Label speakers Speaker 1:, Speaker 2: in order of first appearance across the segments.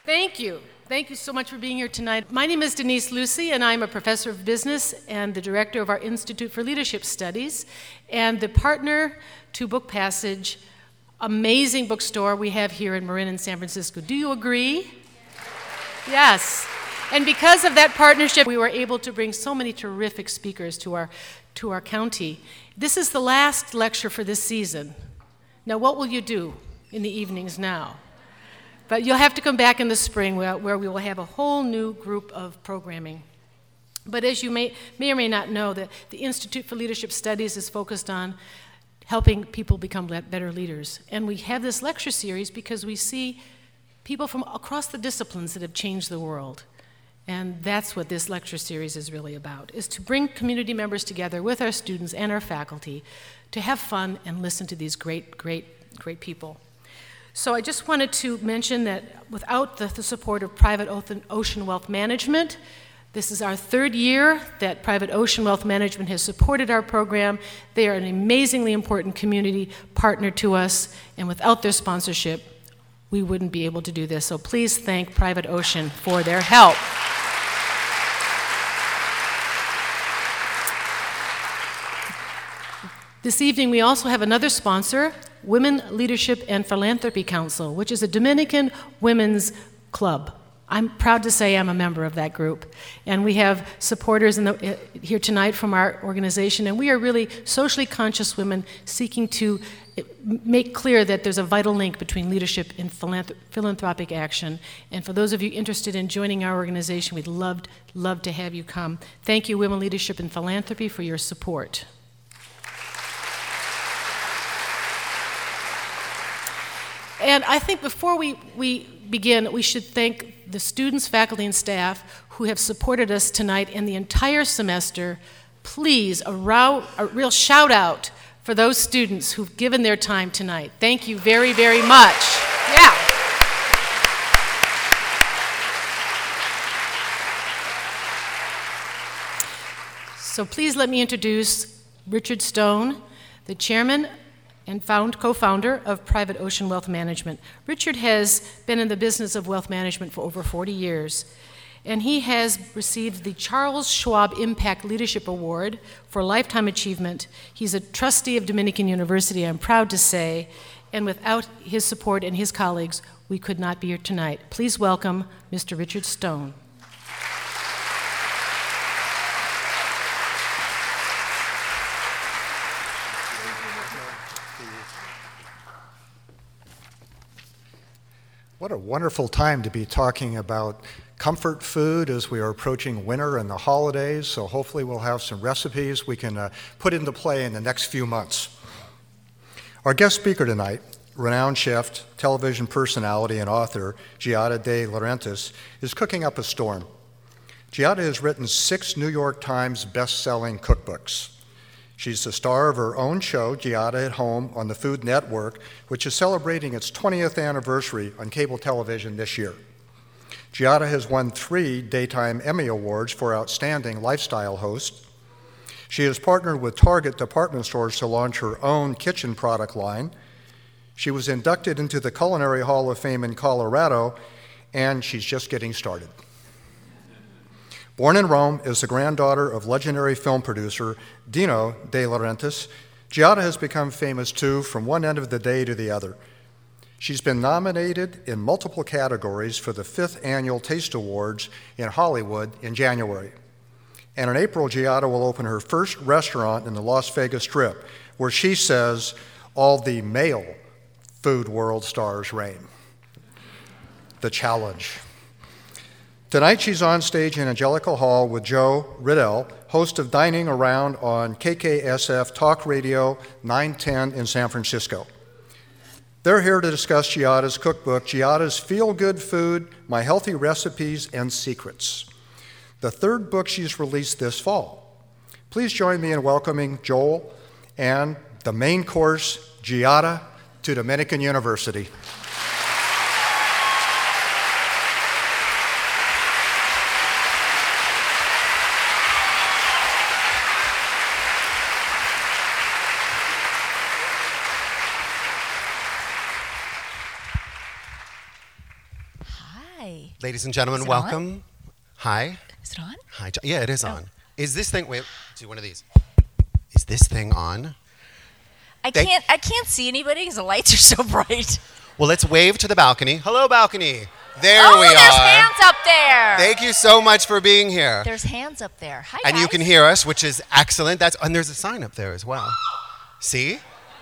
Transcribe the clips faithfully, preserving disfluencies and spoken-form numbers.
Speaker 1: Thank you. Thank you so much for being here tonight. My name is Denise Lucy, and I'm a professor of business and the director of our Institute for Leadership Studies, and the partner to Book Passage, amazing bookstore we have here in Marin in San Francisco. Do you agree? Yes. And because of that partnership, we were able to bring so many terrific speakers to our, to our county. This is the last lecture for this season. Now, what will you do in the evenings now? But you'll have to come back in the spring where, where we will have a whole new group of programming. But as you may, may or may not know, the, the Institute for Leadership Studies is focused on helping people become better leaders. And we have this lecture series because we see people from across the disciplines that have changed the world. And that's what this lecture series is really about, is to bring community members together with our students and our faculty to have fun and listen to these great, great, great people. So I just wanted to mention that without the, the support of Private Ocean Wealth Management, this is our third year that Private Ocean Wealth Management has supported our program. They are an amazingly important community partner to us, and without their sponsorship, we wouldn't be able to do this. So please thank Private Ocean for their help. This evening, we also have another sponsor, Women Leadership and Philanthropy Council, which is a Dominican women's club. I'm proud to say I'm a member of that group. And we have supporters in the, uh, here tonight from our organization, and we are really socially conscious women seeking to make clear that there's a vital link between leadership and philanthrop- philanthropic action. And for those of you interested in joining our organization, we'd love, love to have you come. Thank you, Women Leadership and Philanthropy, for your support. And I think before we, we begin, we should thank the students, faculty, and staff who have supported us tonight and the entire semester. Please, a, row, a real shout out for those students who've given their time tonight. Thank you very, very much. Yeah. So please let me introduce Richard Stone, the chairman and found, co-founder of Private Ocean Wealth Management. Richard has been in the business of wealth management for over forty years, and he has received the Charles Schwab Impact Leadership Award for lifetime achievement. He's a trustee of Dominican University, I'm proud to say, and without his support and his colleagues, we could not be here tonight. Please welcome Mister Richard Stone.
Speaker 2: What a wonderful time to be talking about comfort food as we are approaching winter and the holidays, so hopefully we'll have some recipes we can uh, put into play in the next few months. Our guest speaker tonight, renowned chef, television personality, and author, Giada De Laurentiis, is cooking up a storm. Giada has written six New York Times best-selling cookbooks. She's the star of her own show, Giada at Home, on the Food Network, which is celebrating its twentieth anniversary on cable television this year. Giada has won three Daytime Emmy Awards for Outstanding Lifestyle Host. She has partnered with Target department stores to launch her own kitchen product line. She was inducted into the Culinary Hall of Fame in Colorado, and she's just getting started. Born in Rome as the granddaughter of legendary film producer Dino De Laurentiis, Giada has become famous too from one end of the day to the other. She's been nominated in multiple categories for the fifth Annual Taste Awards in Hollywood in January. And in April, Giada will open her first restaurant in the Las Vegas Strip, where she says all the male food world stars reign. The challenge. Tonight she's on stage in Angelica Hall with Joe Riddell, host of Dining Around on K K S F Talk Radio nine ten in San Francisco. They're here to discuss Giada's cookbook, Giada's Feel-Good Food, My Healthy Recipes and Secrets, the third book she's released this fall. Please join me in welcoming Joel and the main course, Giada, to Dominican University.
Speaker 3: Hi. Hi.
Speaker 4: Ladies and gentlemen,
Speaker 3: Is it
Speaker 4: welcome.
Speaker 3: on?
Speaker 4: Hi.
Speaker 3: Is it on?
Speaker 4: Hi. Jo- Yeah, it is
Speaker 3: Oh.
Speaker 4: on. Is this thing? Wait, do one of these. Is this thing on?
Speaker 3: I
Speaker 4: They-
Speaker 3: can't. I can't see anybody because the lights are so bright.
Speaker 4: Well, let's wave to the balcony. Hello, balcony. There
Speaker 3: oh,
Speaker 4: we
Speaker 3: there's
Speaker 4: are.
Speaker 3: hands up there.
Speaker 4: Thank you so much for being here.
Speaker 3: There's hands up there. Hi,
Speaker 4: and
Speaker 3: guys.
Speaker 4: you can hear us, which is excellent. That's and there's a sign up there as well. See?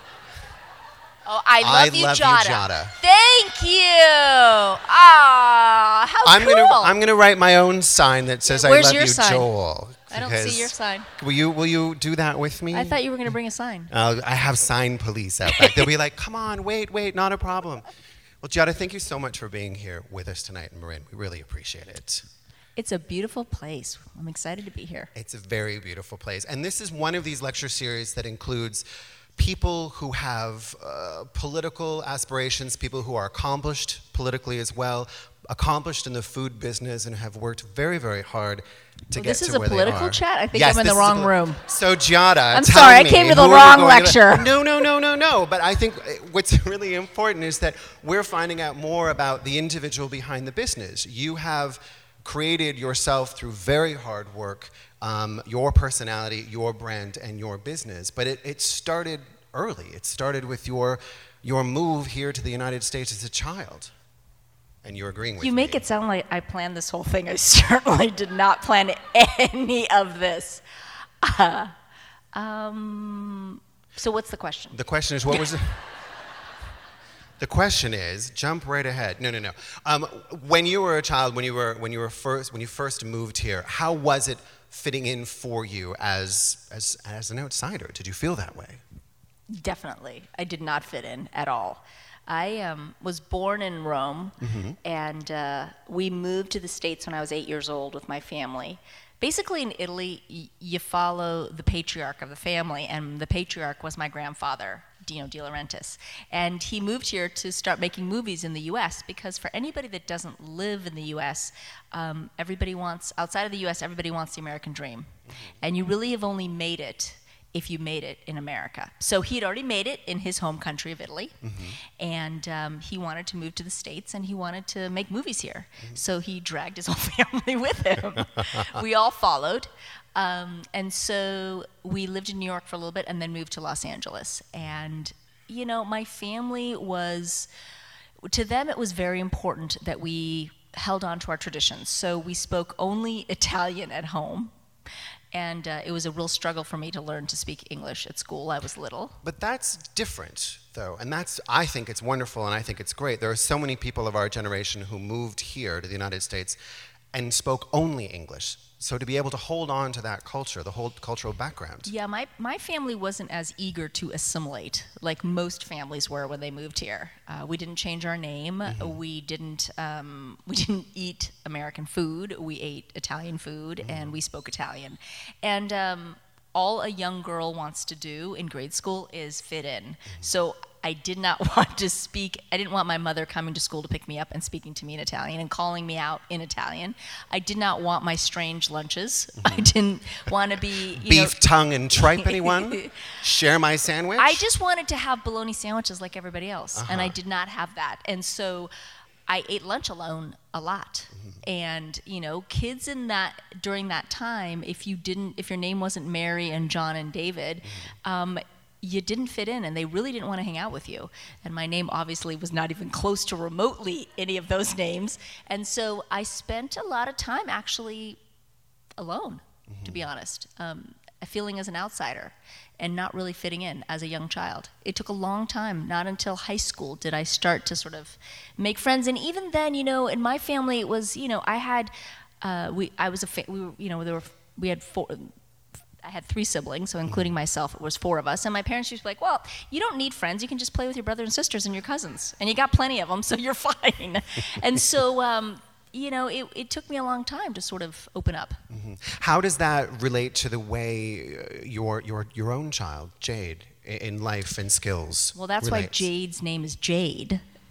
Speaker 3: Oh, I love
Speaker 4: I
Speaker 3: you,
Speaker 4: love you,
Speaker 3: Jada.
Speaker 4: Jada.
Speaker 3: Thank you. Ah, how
Speaker 4: I'm
Speaker 3: cool.
Speaker 4: gonna I'm gonna write my own sign that says
Speaker 3: Where's
Speaker 4: I love
Speaker 3: your
Speaker 4: you,
Speaker 3: sign?
Speaker 4: Joel.
Speaker 3: I don't
Speaker 4: because-
Speaker 3: see your sign.
Speaker 4: Will you will you do that with me?
Speaker 3: I thought you were going to bring a sign.
Speaker 4: Uh, I have sign police out back. They'll be like, come on, wait, wait, not a problem. Well, Jada, thank you so much for being here with us tonight in Marin. We really appreciate it.
Speaker 3: It's a beautiful place. I'm excited to be here.
Speaker 4: It's a very beautiful place. And this is one of these lecture series that includes people who have uh, political aspirations, people who are accomplished politically as well, accomplished in the food business and have worked very, very hard to
Speaker 3: Well,
Speaker 4: get
Speaker 3: this
Speaker 4: to
Speaker 3: is a
Speaker 4: where they
Speaker 3: political
Speaker 4: are.
Speaker 3: chat? I think
Speaker 4: Yes,
Speaker 3: I'm in
Speaker 4: this
Speaker 3: the
Speaker 4: is a
Speaker 3: wrong
Speaker 4: poli-
Speaker 3: room.
Speaker 4: So, Giada,
Speaker 3: I'm
Speaker 4: tell
Speaker 3: sorry, I
Speaker 4: me,
Speaker 3: came to the
Speaker 4: who are we
Speaker 3: wrong
Speaker 4: going to-
Speaker 3: lecture.
Speaker 4: No, no, no, no, no. But I think uh, what's really important is that we're finding out more about the individual behind the business. You have created yourself through very hard work, um, your personality, your brand, and your business. But it, it started early. It started with your your move here to the United States as a child. And you're agreeing with
Speaker 3: You
Speaker 4: me.
Speaker 3: make it sound like I planned this whole thing. I certainly did not plan any of this. Uh, um, so what's the question?
Speaker 4: The question is, what was the... The question is, jump right ahead. No, no, no. Um, when you were a child, when you were when you were first when you first moved here, how was it fitting in for you as as as an outsider? Did you feel that way?
Speaker 3: Definitely. I did not fit in at all. I um, was born in Rome,
Speaker 4: Mm-hmm.
Speaker 3: and uh, we moved to the States when I was eight years old with my family. Basically, in Italy, y- you follow the patriarch of the family, and the patriarch was my grandfather, Dino De Laurentiis. And he moved here to start making movies in the U S because for anybody that doesn't live in the U S, um, everybody wants, outside of the U S, everybody wants the American dream. And you really have only made it if you made it in America. So he'd already made it in his home country of Italy,
Speaker 4: Mm-hmm.
Speaker 3: and um, he wanted to move to the States, and he wanted to make movies here. So he dragged his whole family with him. We all followed. Um, and so we lived in New York for a little bit and then moved to Los Angeles. And, you know, my family was, to them it was very important that we held on to our traditions. So we spoke only Italian at home. And uh, it was a real struggle for me to learn to speak English at school. I was little.
Speaker 4: But that's different, though, and that's I think it's wonderful, and I think it's great. There are so many people of our generation who moved here to the United States and spoke only English. So to be able to hold on to that culture, the whole cultural background.
Speaker 3: Yeah, my, my family wasn't as eager to assimilate like most families were when they moved here. Uh, we didn't change our name.
Speaker 4: Mm-hmm.
Speaker 3: We didn't um, we didn't eat American food. We ate Italian food,
Speaker 4: Mm-hmm.
Speaker 3: and we spoke Italian. And um, all a young girl wants to do in grade school is fit in.
Speaker 4: Mm-hmm.
Speaker 3: So I did not want to speak, I didn't want my mother coming to school to pick me up and speaking to me in Italian and calling me out in Italian. I did not want my strange lunches. I didn't want to be, you
Speaker 4: Beef,
Speaker 3: know,
Speaker 4: tongue, and tripe, anyone? Share my sandwich?
Speaker 3: I just wanted to have bologna sandwiches like everybody else, and I
Speaker 4: Uh-huh.
Speaker 3: did not have that. And so I ate lunch alone a lot.
Speaker 4: Mm-hmm.
Speaker 3: And, you know, kids in that, during that time, if you didn't, if your name wasn't Mary and John and David,
Speaker 4: Mm-hmm.
Speaker 3: um, you didn't fit in, and they really didn't want to hang out with you. And my name obviously was not even close to remotely any of those names. And so I spent a lot of time actually alone, to be honest, um, feeling as an outsider and not really fitting in as a young child. It took a long time. Not until high school did I start to sort of make friends. And even then, you know, in my family, it was, you know, I had, uh, we, I was a, fa- we were, you know, there were, we had four, I had three siblings, so including myself, it was four of us. And my parents used to be like, well, you don't need friends. You can just play with your brothers and sisters and your cousins. And you got plenty of them, so you're fine. And so, um, you know, it, it took me a long time to sort of open up.
Speaker 4: Mm-hmm. How does that relate to the way uh, your, your, your own child, Jade, i- in life and skills
Speaker 3: Well, that's why
Speaker 4: relates?
Speaker 3: Jade's name is Jade,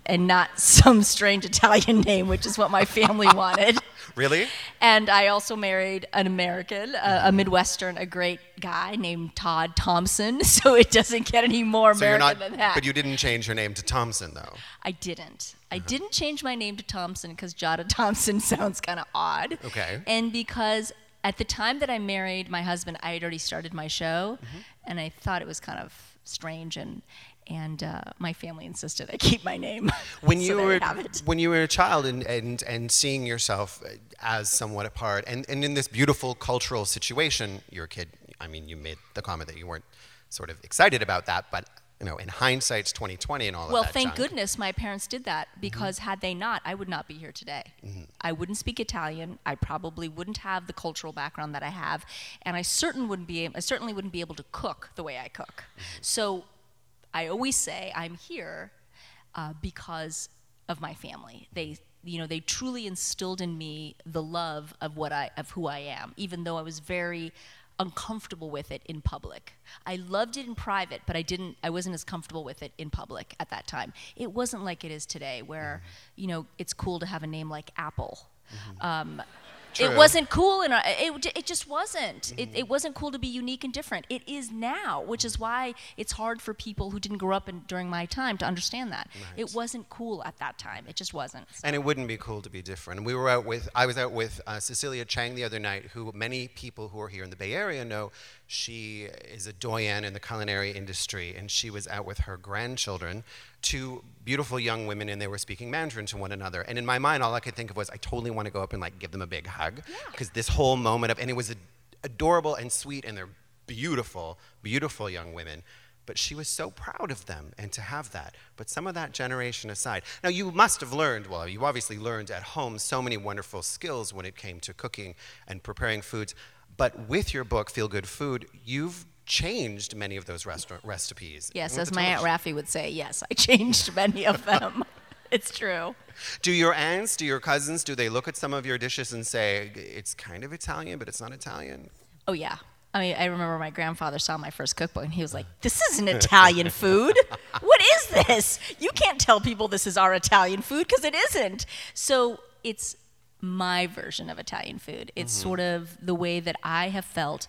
Speaker 3: and not some strange Italian name, which is what my family wanted.
Speaker 4: Really?
Speaker 3: And I also married an American, a, a Midwestern, a great guy named Todd Thompson, so it doesn't get any more
Speaker 4: So you're
Speaker 3: American
Speaker 4: not,
Speaker 3: than that.
Speaker 4: but you didn't change your name to Thompson, though.
Speaker 3: I didn't. I didn't change my name to Thompson because Jada Thompson sounds kind of odd.
Speaker 4: Okay.
Speaker 3: And because at the time that I married my husband, I had already started my show, mm-hmm. and I thought it was kind of strange, and and uh, my family insisted I keep my name.
Speaker 4: When
Speaker 3: so
Speaker 4: you
Speaker 3: there
Speaker 4: were
Speaker 3: you have it.
Speaker 4: when you were a child and, and, and seeing yourself as somewhat apart, and, and in this beautiful cultural situation, you're a kid. I mean, you made the comment that you weren't sort of excited about that, but you know, in hindsight, it's twenty twenty and all
Speaker 3: well,
Speaker 4: of that.
Speaker 3: Well, thank
Speaker 4: junk.
Speaker 3: goodness my parents did that, because mm-hmm. had they not, I would not be here today. Mm-hmm. I wouldn't speak Italian. I probably wouldn't have the cultural background that I have, and I certain wouldn't be. I certainly wouldn't be able to cook the way I cook. Mm-hmm. So, I always say I'm here uh, because of my family. They, you know, they truly instilled in me the love of what I, of who I am, even though I was very uncomfortable with it in public. I loved it in private, but I didn't, I wasn't as comfortable with it in public at that time. It wasn't like it is today, where, mm-hmm. you know, it's cool to have a name like Apple. Mm-hmm. Um,
Speaker 4: True.
Speaker 3: It wasn't cool, and it, it just wasn't. Mm-hmm. It, it wasn't cool to be unique and different. It is now, which is why it's hard for people who didn't grow up in, during my time to understand that. Right. It wasn't cool at that time. It just wasn't. So.
Speaker 4: And it wouldn't be cool to be different. We were out with, I was out with uh, Cecilia Chang the other night, who many people who are here in the Bay Area know. She is a doyen in the culinary industry, and she was out with her grandchildren, two beautiful young women, and they were speaking Mandarin to one another. And in my mind, all I could think of was, I totally want to go up and like give them a big hug, because yeah. this whole moment of, and it was adorable and sweet, and they're beautiful, beautiful young women. But she was so proud of them, and to have that. But some of that generation aside. Now, you must have learned, well, you obviously learned at home so many wonderful skills when it came to cooking and preparing foods. But with your book, Feel Good Food, you've changed many of those restaurant recipes.
Speaker 3: Yes, as my Aunt Raffi would say, yes, I changed many of them. It's true.
Speaker 4: Do your aunts, do your cousins, do they look at some of your dishes and say, it's kind of Italian, but it's not Italian?
Speaker 3: Oh, yeah. I mean, I remember my grandfather saw my first cookbook, and he was like, this isn't Italian food. What is this? You can't tell people this is our Italian food, because it isn't. So it's my version of Italian food. It's mm-hmm. sort of the way that I have felt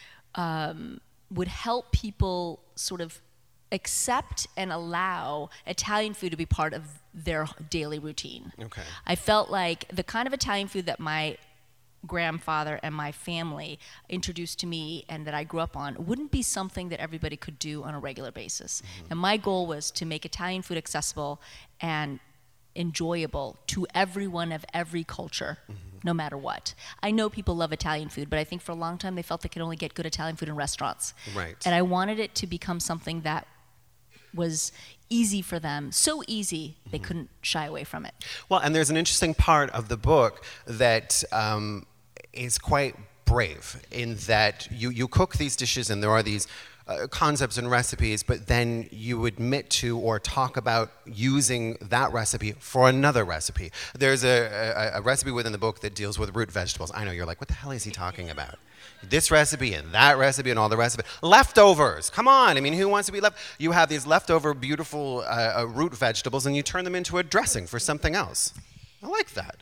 Speaker 3: um, would help people sort of accept and allow Italian food to be part of their daily routine.
Speaker 4: Okay.
Speaker 3: I felt like the kind of Italian food that my grandfather and my family introduced to me and that I grew up on wouldn't be something that everybody could do on a regular basis. Mm-hmm. And my goal was to make Italian food accessible and enjoyable to everyone of every culture, mm-hmm. no matter what. I know people love Italian food, but I think for a long time they felt they could only get good Italian food in restaurants.
Speaker 4: Right.
Speaker 3: And I wanted it to become something that was easy for them, so easy they mm-hmm. couldn't shy away from it.
Speaker 4: Well, and there's an interesting part of the book that um, is quite brave, in that you, you cook these dishes and there are these Uh, concepts and recipes, but then you admit to or talk about using that recipe for another recipe. There's a, a, a recipe within the book that deals with root vegetables. I know, you're like, what the hell is he talking about? This recipe and that recipe and all the rest of it. Leftovers, come on. I mean, who wants to be left? You have these leftover beautiful uh, uh, root vegetables and you turn them into a dressing for something else. I like that.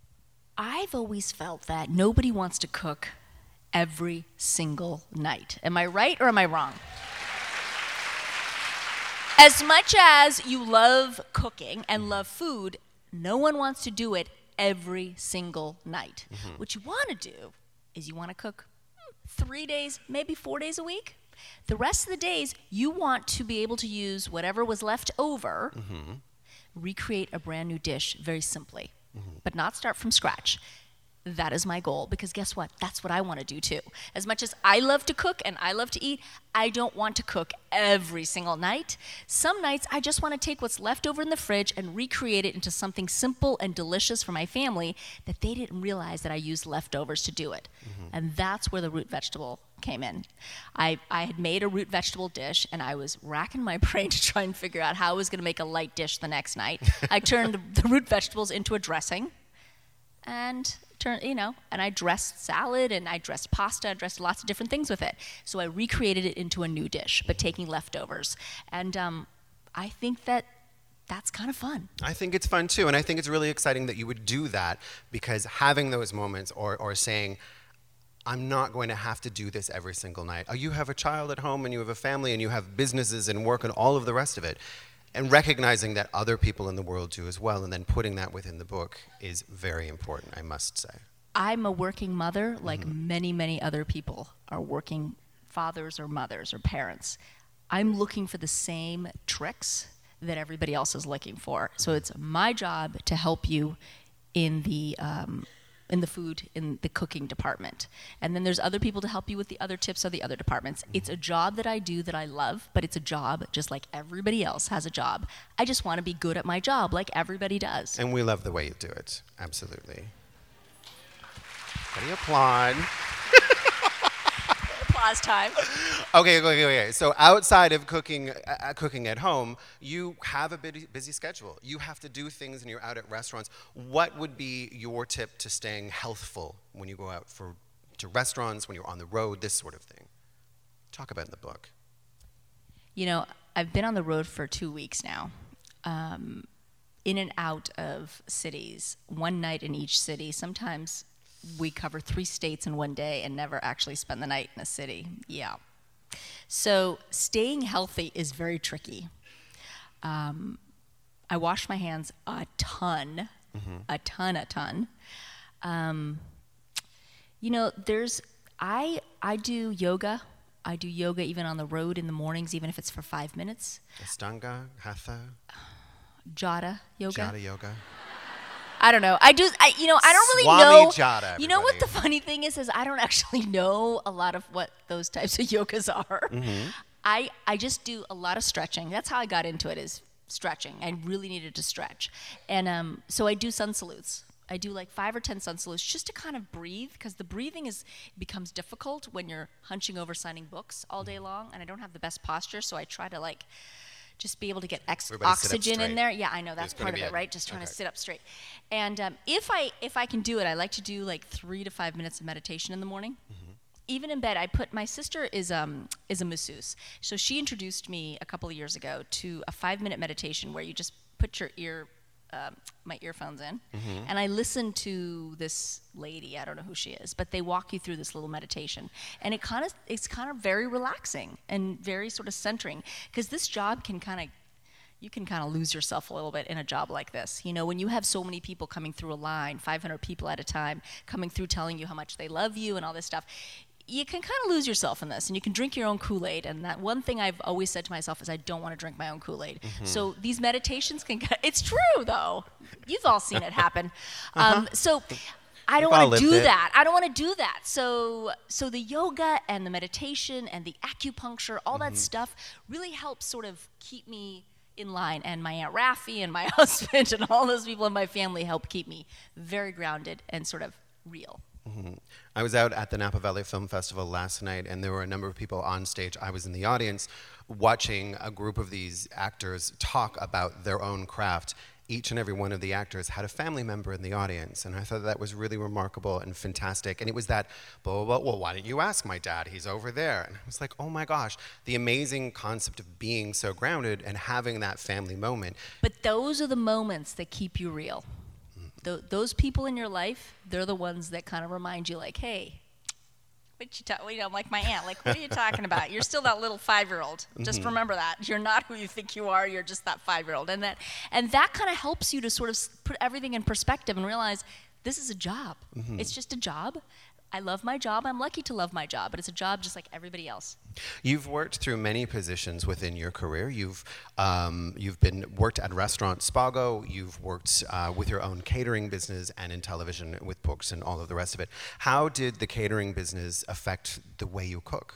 Speaker 3: I've always felt that nobody wants to cook every single night. Am I right or am I wrong? As much as you love cooking and love food, no one wants to do it every single night. Mm-hmm. What you want to do is you want to cook three days, maybe four days a week. The rest of the days, you want to be able to use whatever was left over, mm-hmm. recreate a brand new dish very simply, mm-hmm. but not start from scratch. That is my goal, because guess what? That's what I want to do too. As much as I love to cook and I love to eat, I don't want to cook every single night. Some nights I just want to take what's left over in the fridge and recreate it into something simple and delicious for my family that they didn't realize that I used leftovers to do it. Mm-hmm. And that's where the root vegetable came in. I, I had made a root vegetable dish, and I was racking my brain to try and figure out how I was going to make a light dish the next night. I turned the, the root vegetables into a dressing, and turn, you know, and I dressed salad and I dressed pasta, I dressed lots of different things with it. So I recreated it into a new dish, but taking leftovers. And um, I think that that's kind of fun.
Speaker 4: I think it's fun too, and I think it's really exciting that you would do that, because having those moments, or, or saying, I'm not going to have to do this every single night. Oh, you have a child at home and you have a family and you have businesses and work and all of the rest of it. And recognizing that other people in the world do as well, and then putting that within the book is very important, I must say.
Speaker 3: I'm a working mother, like mm-hmm. many, many other people are working fathers or mothers or parents. I'm looking for the same tricks that everybody else is looking for. So it's my job to help you in the um, in the food, in the cooking department. And then there's other people to help you with the other tips of the other departments. It's a job that I do that I love, but it's a job just like everybody else has a job. I just want to be good at my job like everybody does.
Speaker 4: And we love the way you do it, absolutely. Can you applaud?
Speaker 3: Applause time.
Speaker 4: Okay, okay, okay. So outside of cooking, uh, cooking at home, you have a busy, busy schedule. You have to do things, and you're out at restaurants. What would be your tip to staying healthful when you go out for to restaurants, when you're on the road, this sort of thing? Talk about it in the book.
Speaker 3: You know, I've been on the road for two weeks now, um, in and out of cities, one night in each city. Sometimes we cover three states in one day and never actually spend the night in a city. Yeah. So staying healthy is very tricky. Um, I wash my hands a ton, mm-hmm. a ton, a ton. Um, you know, there's, I, I do yoga. I do yoga even on the road in the mornings, even if it's for five minutes.
Speaker 4: Ashtanga, Hatha.
Speaker 3: Jata yoga.
Speaker 4: Jata yoga.
Speaker 3: I don't know. I do. I you know. I don't really
Speaker 4: Swami
Speaker 3: know.
Speaker 4: Jata, everybody.
Speaker 3: You know what the funny thing is? Is I don't actually know a lot of what those types of yogas are. Mm-hmm. I I just do a lot of stretching. That's how I got into it. Is stretching. I really needed to stretch, and um, so I do sun salutes. I do like five or ten sun salutes just to kind of breathe, because the breathing is becomes difficult when you're hunching over signing books all day long, and I don't have the best posture, so I try to like. Just be able to get ex- oxygen in there. Yeah, I know that's part of it, right? Just trying okay. to sit up straight. And um, if I if I can do it, I like to do like three to five minutes of meditation in the morning. Mm-hmm. Even in bed, I put my sister is um is a masseuse, so she introduced me a couple of years ago to a five minute meditation where you just put your ear. Um, my earphones in, mm-hmm. and I listen to this lady. I don't know who she is, but they walk you through this little meditation, and it kind of it's kind of very relaxing and very sort of centering, because this job can kind of you can kind of lose yourself a little bit in a job like this. You know, when you have so many people coming through a line, five hundred people at a time, coming through telling you how much they love you and all this stuff. You can kind of lose yourself in this, and you can drink your own Kool-Aid. And that one thing I've always said to myself is I don't want to drink my own Kool-Aid. Mm-hmm. So these meditations can – it's true, though. You've all seen it happen. uh-huh. um, so I don't want to do it. that. I don't want to do that. So so the yoga and the meditation and the acupuncture, all mm-hmm. that stuff really helps sort of keep me in line. And my Aunt Raffi and my husband and all those people in my family help keep me very grounded and sort of real.
Speaker 4: Mm-hmm. I was out at the Napa Valley Film Festival last night, and there were a number of people on stage. I was in the audience watching a group of these actors talk about their own craft. Each and every one of the actors had a family member in the audience, and I thought that was really remarkable and fantastic. And it was that, blah, blah, blah, well, why don't you ask my dad? He's over there. And I was like, oh my gosh, the amazing concept of being so grounded and having that family moment.
Speaker 3: But those are the moments that keep you real. Th- those people in your life, they're the ones that kind of remind you, like, hey, what you talking? You know, like my aunt, like, what are you talking about? You're still that little five-year-old. Mm-hmm. Just remember that you're not who you think you are. You're just that five-year-old, and that and that kind of helps you to sort of put everything in perspective and realize this is a job. Mm-hmm. It's just a job. I love my job. I'm lucky to love my job, but it's a job just like everybody else.
Speaker 4: You've worked through many positions within your career. You've um, you've been worked at restaurant Spago. You've worked uh, with your own catering business and in television with books and all of the rest of it. How did the catering business affect the way you cook?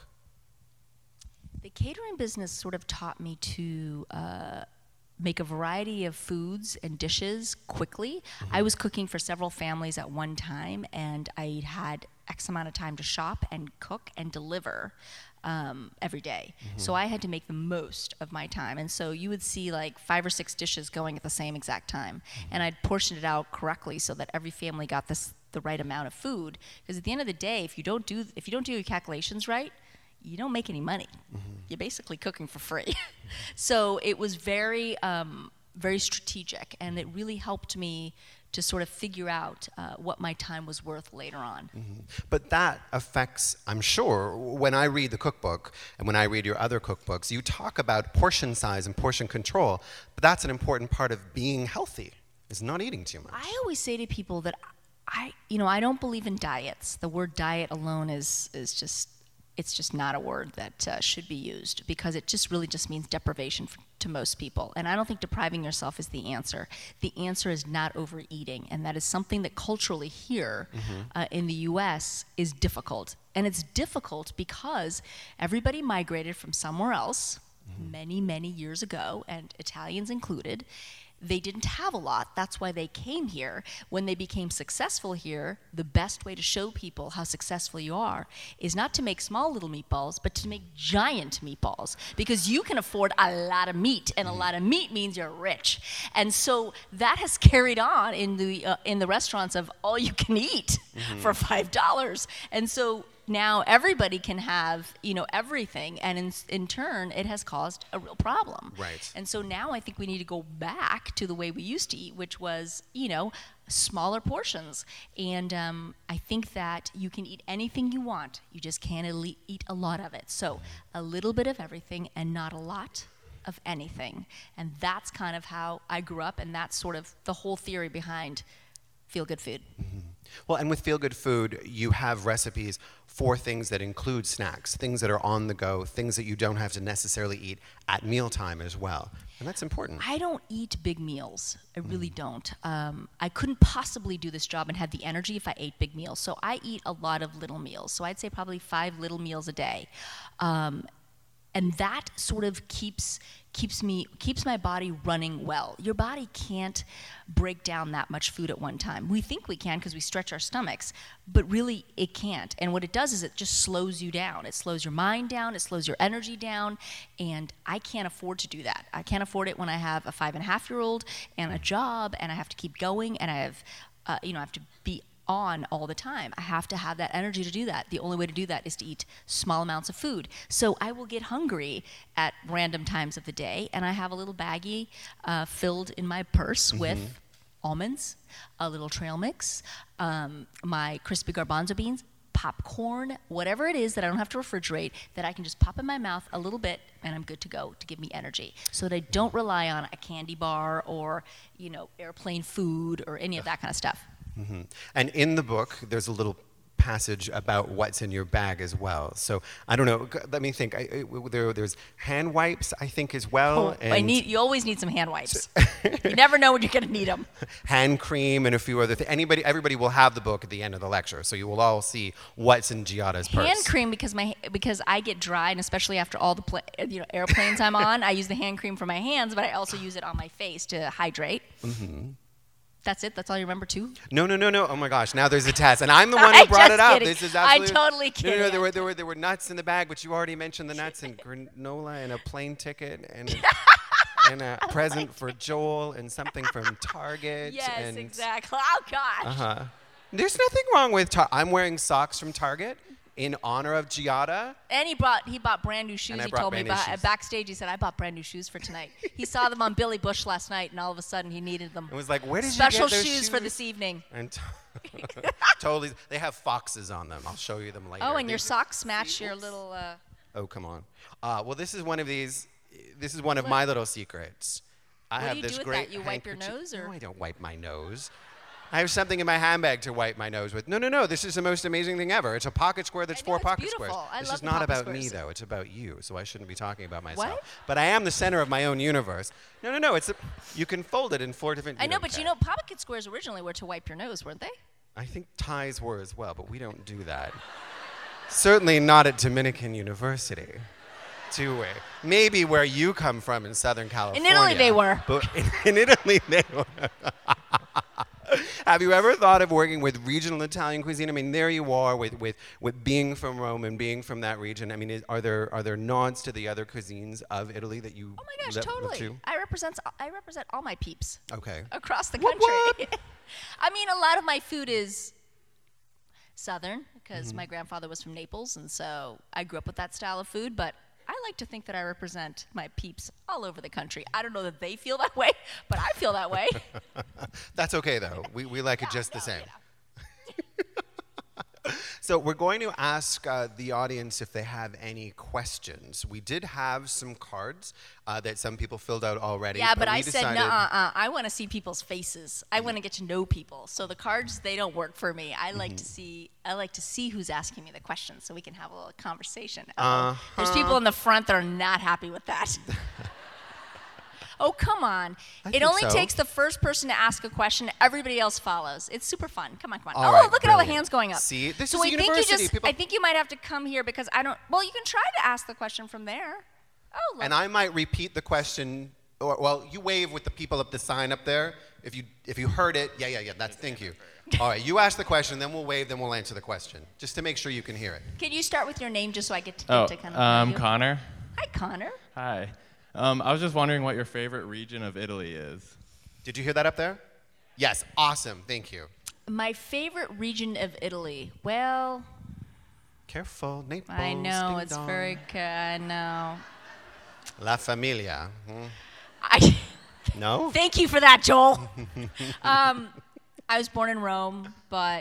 Speaker 3: The catering business sort of taught me to uh, make a variety of foods and dishes quickly. Mm-hmm. I was cooking for several families at one time, and I had X amount of time to shop and cook and deliver um, every day. Mm-hmm. So I had to make the most of my time. And so you would see like five or six dishes going at the same exact time. Mm-hmm. And I'd portioned it out correctly so that every family got this the right amount of food. Because at the end of the day, if you don't do if you don't do your calculations right, you don't make any money. Mm-hmm. You're basically cooking for free. So it was very, um, very strategic, and it really helped me to sort of figure out uh, what my time was worth later on.
Speaker 4: Mm-hmm. But that affects, I'm sure, when I read the cookbook and when I read your other cookbooks, you talk about portion size and portion control, but that's an important part of being healthy, is not eating too much.
Speaker 3: I always say to people that I, you know, I don't believe in diets. The word diet alone is is just, it's just not a word that uh, should be used, because it just really just means deprivation for, to most people. And I don't think depriving yourself is the answer. The answer is not overeating, and that is something that culturally here mm-hmm. uh, in the U S is difficult. And it's difficult because everybody migrated from somewhere else mm-hmm. many, many years ago, and Italians included. They didn't have a lot. That's why they came here. When they became successful here, the best way to show people how successful you are is not to make small little meatballs, but to make giant meatballs, because you can afford a lot of meat, and a lot of meat means you're rich. And so that has carried on in the uh, in the restaurants of all you can eat mm-hmm. for five dollars. And so now everybody can have, you know, everything, and in, in turn, it has caused a real problem.
Speaker 4: Right.
Speaker 3: And so now I think we need to go back to the way we used to eat, which was, you know, smaller portions. And um, I think that you can eat anything you want. You just can't ele- eat a lot of it. So a little bit of everything and not a lot of anything. And that's kind of how I grew up, and that's sort of the whole theory behind Feel Good Food.
Speaker 4: Mm-hmm. Well, and with Feel Good Food, you have recipes for things that include snacks, things that are on the go, things that you don't have to necessarily eat at mealtime as well. And that's important.
Speaker 3: I don't eat big meals. I really mm. don't. Um, I couldn't possibly do this job and have the energy if I ate big meals. So I eat a lot of little meals. So I'd say probably five little meals a day. Um, and that sort of keeps keeps me keeps my body running well. Your body can't break down that much food at one time. We think we can because we stretch our stomachs, but really it can't. And what it does is it just slows you down. It slows your mind down, it slows your energy down, and I can't afford to do that. I can't afford it when I have a five and a half year old and a job, and I have to keep going, and I have uh, you know I have to be on all the time. I have to have that energy to do that. The only way to do that is to eat small amounts of food. So I will get hungry at random times of the day, and I have a little baggie uh, filled in my purse mm-hmm. with almonds, a little trail mix, um, my crispy garbanzo beans, popcorn, whatever it is that I don't have to refrigerate, that I can just pop in my mouth a little bit, and I'm good to go to give me energy. So that I don't rely on a candy bar or, you know, airplane food or any of that kind of stuff.
Speaker 4: Mm-hmm. And in the book, there's a little passage about what's in your bag as well. So I don't know. Let me think. I, I, there, there's hand wipes, I think, as well.
Speaker 3: Oh,
Speaker 4: and
Speaker 3: I need. You always need some hand wipes. You never know when you're going to need them.
Speaker 4: Hand cream and a few other things. Anybody, everybody will have the book at the end of the lecture, so you will all see what's in Giada's purse.
Speaker 3: Hand cream because my because I get dry, and especially after all the pla- you know airplanes I'm on, I use the hand cream for my hands, but I also use it on my face to hydrate. Mm-hmm. That's it? That's all you remember too?
Speaker 4: No, no, no, no. Oh my gosh! Now there's a test, and I'm the one who brought it up.
Speaker 3: Kidding.
Speaker 4: This is absolutely.
Speaker 3: I'm totally kidding.
Speaker 4: No, no, no. There were there were there were nuts in the bag, but you already mentioned the nuts and granola and a plane ticket and and a present for Joel and something from Target.
Speaker 3: Yes,
Speaker 4: and,
Speaker 3: exactly. Oh gosh.
Speaker 4: Uh huh. There's nothing wrong with. Tar- I'm wearing socks from Target in honor of Giada.
Speaker 3: And he brought he bought brand new shoes.
Speaker 4: And I
Speaker 3: he
Speaker 4: brought
Speaker 3: told me
Speaker 4: brand new
Speaker 3: ba-
Speaker 4: shoes.
Speaker 3: backstage. He said, "I bought brand new shoes for tonight." He saw them on Billy Bush last night, and all of a sudden he needed them.
Speaker 4: It was like, where did
Speaker 3: Special
Speaker 4: you get those
Speaker 3: shoes,
Speaker 4: shoes
Speaker 3: for this evening.
Speaker 4: And t- totally, they have foxes on them. I'll show you them later.
Speaker 3: Oh, and
Speaker 4: These
Speaker 3: your
Speaker 4: are-
Speaker 3: socks match
Speaker 4: See?
Speaker 3: your little. Uh,
Speaker 4: Oh, come on. Uh, well, this is one of these. This is one of
Speaker 3: What?
Speaker 4: my little secrets. I
Speaker 3: What do
Speaker 4: have
Speaker 3: you
Speaker 4: this
Speaker 3: do with
Speaker 4: great
Speaker 3: that? You wipe your
Speaker 4: handkerchief-
Speaker 3: nose, or-
Speaker 4: No, I don't wipe my nose. I have something in my handbag to wipe my nose with. No, no, no. This is the most amazing thing ever. It's a pocket square that's
Speaker 3: I know,
Speaker 4: four
Speaker 3: it's
Speaker 4: pocket
Speaker 3: beautiful.
Speaker 4: squares.
Speaker 3: I
Speaker 4: this
Speaker 3: love
Speaker 4: is
Speaker 3: the
Speaker 4: not
Speaker 3: pocket
Speaker 4: about me,
Speaker 3: squares.
Speaker 4: though. It's about you. So I shouldn't be talking about myself.
Speaker 3: What?
Speaker 4: But I am the center of my own universe. No, no, no. It's a, you can fold it in four different.
Speaker 3: I
Speaker 4: you
Speaker 3: know,
Speaker 4: don't
Speaker 3: but
Speaker 4: care.
Speaker 3: you know, pocket squares originally were to wipe your nose, weren't they?
Speaker 4: I think ties were as well, but we don't do that. Certainly not at Dominican University. Do we? Maybe where you come from in Southern California.
Speaker 3: In Italy they were.
Speaker 4: But in, in Italy they were. Have you ever thought of working with regional Italian cuisine? I mean, there you are with, with, with being from Rome and being from that region. I mean, is, are there are there nods to the other cuisines of Italy that you?
Speaker 3: Oh my gosh,
Speaker 4: that- look
Speaker 3: totally.
Speaker 4: to?
Speaker 3: I represent I represent all my peeps
Speaker 4: Okay.
Speaker 3: across the
Speaker 4: What,
Speaker 3: country. I mean, a lot of my food is Southern because
Speaker 4: Mm-hmm.
Speaker 3: my grandfather was from Naples, and so I grew up with that style of food. But I like to think that I represent my peeps all over the country. I don't know that they feel that way, but I feel that way.
Speaker 4: That's okay, though. We, we like it
Speaker 3: Yeah,
Speaker 4: just the
Speaker 3: no,
Speaker 4: same.
Speaker 3: you know.
Speaker 4: So we're going to ask uh, the audience if they have any questions. We did have some cards uh, that some people filled out already.
Speaker 3: Yeah, but
Speaker 4: we
Speaker 3: I said,
Speaker 4: decided-
Speaker 3: no, uh-uh. I want to see people's faces. I want to get to know people. So the cards, they don't work for me. I like to see I like to see who's asking me the questions so we can have a little conversation. Uh-oh. There's people in the front that are not happy with that. Oh, come on.
Speaker 4: I
Speaker 3: It
Speaker 4: think
Speaker 3: only
Speaker 4: so.
Speaker 3: takes the first person to ask a question. Everybody else follows. It's super fun. Come on, come on.
Speaker 4: All
Speaker 3: oh,
Speaker 4: right,
Speaker 3: look at all the
Speaker 4: brilliant.
Speaker 3: hands going up.
Speaker 4: See, this
Speaker 3: so
Speaker 4: is
Speaker 3: I
Speaker 4: a
Speaker 3: think you
Speaker 4: university.
Speaker 3: just,
Speaker 4: People-
Speaker 3: I think you might have to come here because I don't, well, you can try to ask the question from there. Oh, look.
Speaker 4: And I might repeat the question, or well, you wave with the people up the sign up there. If you if you heard it, yeah, yeah, yeah. That's thank you. All right, you ask the question, then we'll wave, then we'll answer the question, just to make sure you can hear it.
Speaker 3: Can you start with your name just so I get to,
Speaker 5: Oh,
Speaker 3: get to kind of
Speaker 5: um,
Speaker 3: know you?
Speaker 5: Connor.
Speaker 3: Hi, Connor.
Speaker 5: Hi. Um, I was just wondering what your favorite region of Italy is.
Speaker 4: Did you hear that up there? Yes, awesome. Thank you.
Speaker 3: My favorite region of Italy. Well,
Speaker 4: Careful, Naples.
Speaker 3: I know
Speaker 4: ding
Speaker 3: it's
Speaker 4: dong.
Speaker 3: very. ca- I know.
Speaker 4: La Familia. Hmm.
Speaker 3: I.
Speaker 4: No?
Speaker 3: Thank you for that, Joel. um, I was born in Rome, but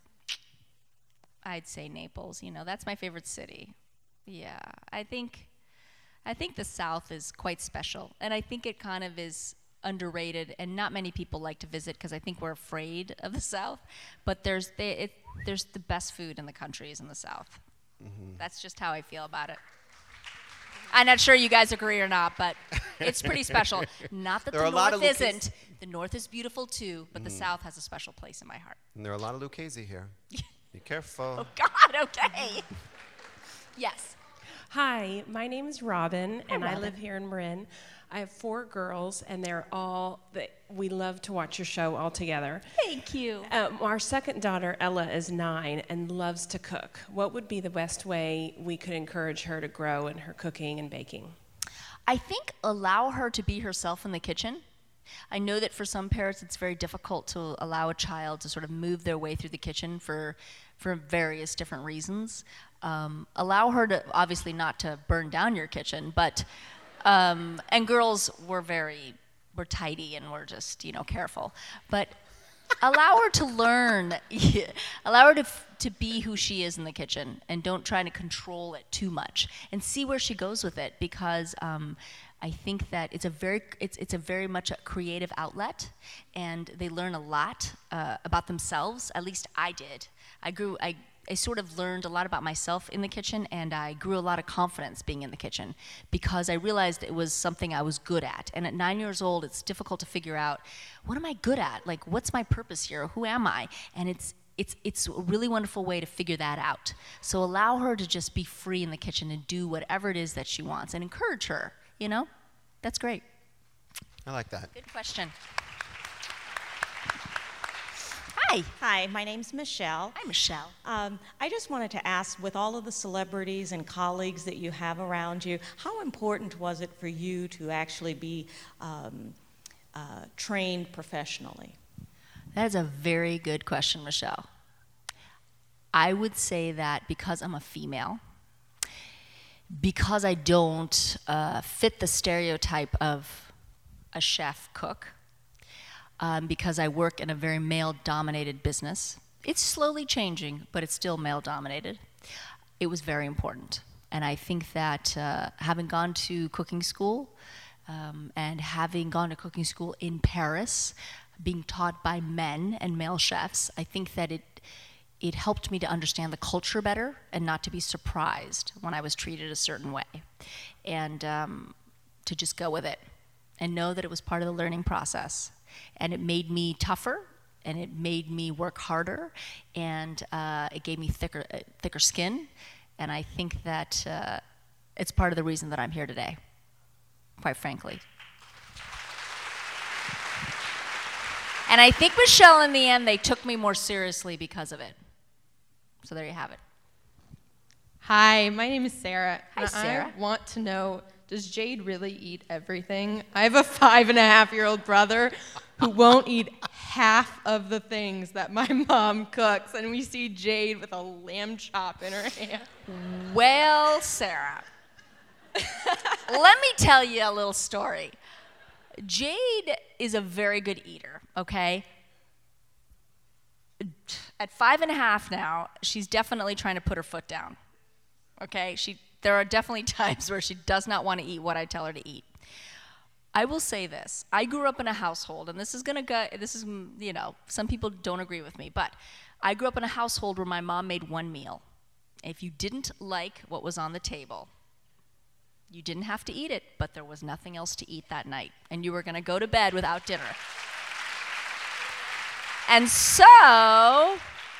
Speaker 3: I'd say Naples. You know, that's my favorite city. Yeah, I think, I think the South is quite special, and I think it kind of is underrated, and not many people like to visit because I think we're afraid of the South. But there's they, it, there's the best food in the country is in the South.
Speaker 4: Mm-hmm.
Speaker 3: That's just how I feel about it. I'm not sure you guys agree or not, but it's pretty special. Not that
Speaker 4: There
Speaker 3: the
Speaker 4: are a lot
Speaker 3: North
Speaker 4: of Lucchese-
Speaker 3: isn't. The North is beautiful too, but the South has a special place in my heart.
Speaker 4: And there are a lot of Lucchese here. Be careful.
Speaker 3: Oh God, okay. Yes.
Speaker 6: Hi, my name is Robin, and I
Speaker 3: Robin.
Speaker 6: live here in Marin. I have four girls, and they're all, they, we love to watch your show all together.
Speaker 3: Thank you.
Speaker 6: Um, our second daughter, Ella, is nine and loves to cook. What would be the best way we could encourage her to grow in her cooking and baking?
Speaker 3: I think allow her to be herself in the kitchen. I know that for some parents it's very difficult to allow a child to sort of move their way through the kitchen for for various different reasons. Um, allow her to, obviously not to burn down your kitchen, but, um, and girls were very, we're tidy and we're just, you know, careful. But allow her to learn, allow her to, f- to be who she is in the kitchen, and don't try to control it too much, and see where she goes with it, because um, I think that it's a very, it's, it's a very much a creative outlet, and they learn a lot uh, about themselves. At least I did. I grew, I, I sort of learned a lot about myself in the kitchen, and I grew a lot of confidence being in the kitchen because I realized it was something I was good at. And at nine years old, it's difficult to figure out, what am I good at? Like, what's my purpose here? Who am I? And it's, it's, it's a really wonderful way to figure that out. So allow her to just be free in the kitchen and do whatever it is that she wants, and encourage her, you know? That's great.
Speaker 4: I like that.
Speaker 3: Good question. Hi.
Speaker 7: Hi, my name's Michelle.
Speaker 3: Hi, Michelle.
Speaker 7: Um, I just wanted to ask, with all of the celebrities and colleagues that you have around you, how important was it for you to actually be um, uh, trained professionally?
Speaker 3: That is a very good question, Michelle. I would say that because I'm a female, because I don't uh, fit the stereotype of a chef cook, um, because I work in a very male-dominated business. It's slowly changing, but it's still male-dominated. It was very important. And I think that uh, having gone to cooking school um, and having gone to cooking school in Paris, being taught by men and male chefs, I think that it it helped me to understand the culture better and not to be surprised when I was treated a certain way, and um, to just go with it and know that it was part of the learning process. And it made me tougher, and it made me work harder, and uh, it gave me thicker, uh, thicker skin. And I think that uh, it's part of the reason that I'm here today, quite frankly. And I think, Michelle, in the end, they took me more seriously because of it. So there you have it.
Speaker 8: Hi, my name is Sarah.
Speaker 3: Hi,
Speaker 8: and
Speaker 3: Sarah.
Speaker 8: I want to know, does Jade really eat everything? I have a five and a half year old brother who won't eat half of the things that my mom cooks, and we see Jade with a lamb chop in her hand.
Speaker 3: Well, Sarah, Let me tell you a little story. Jade is a very good eater, okay? At five and a half now, she's definitely trying to put her foot down, okay? She, there are definitely times where she does not want to eat what I tell her to eat. I will say this. I grew up in a household, and this is going to go, this is, you know, some people don't agree with me, but I grew up in a household where my mom made one meal. If you didn't like what was on the table, you didn't have to eat it, but there was nothing else to eat that night, and you were going to go to bed without dinner. And so,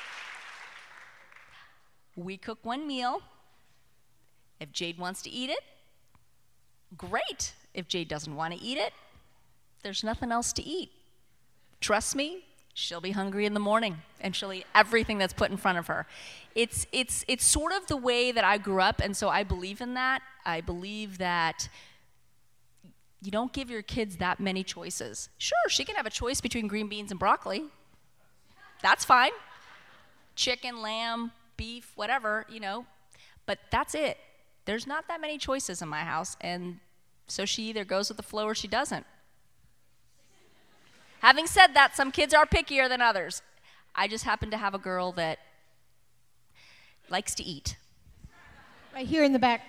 Speaker 3: we cook one meal. If Jade wants to eat it, great. If Jade doesn't want to eat it, there's nothing else to eat. Trust me, she'll be hungry in the morning, and she'll eat everything that's put in front of her. It's, it's, it's sort of the way that I grew up, and so I believe in that. I believe that you don't give your kids that many choices. Sure, she can have a choice between green beans and broccoli. That's fine. Chicken, lamb, beef, whatever, you know. But that's it. There's not that many choices in my house, and so she either goes with the flow or she doesn't. Having said that, some kids are pickier than others. I just happen to have a girl that likes to eat.
Speaker 9: Right here in the back.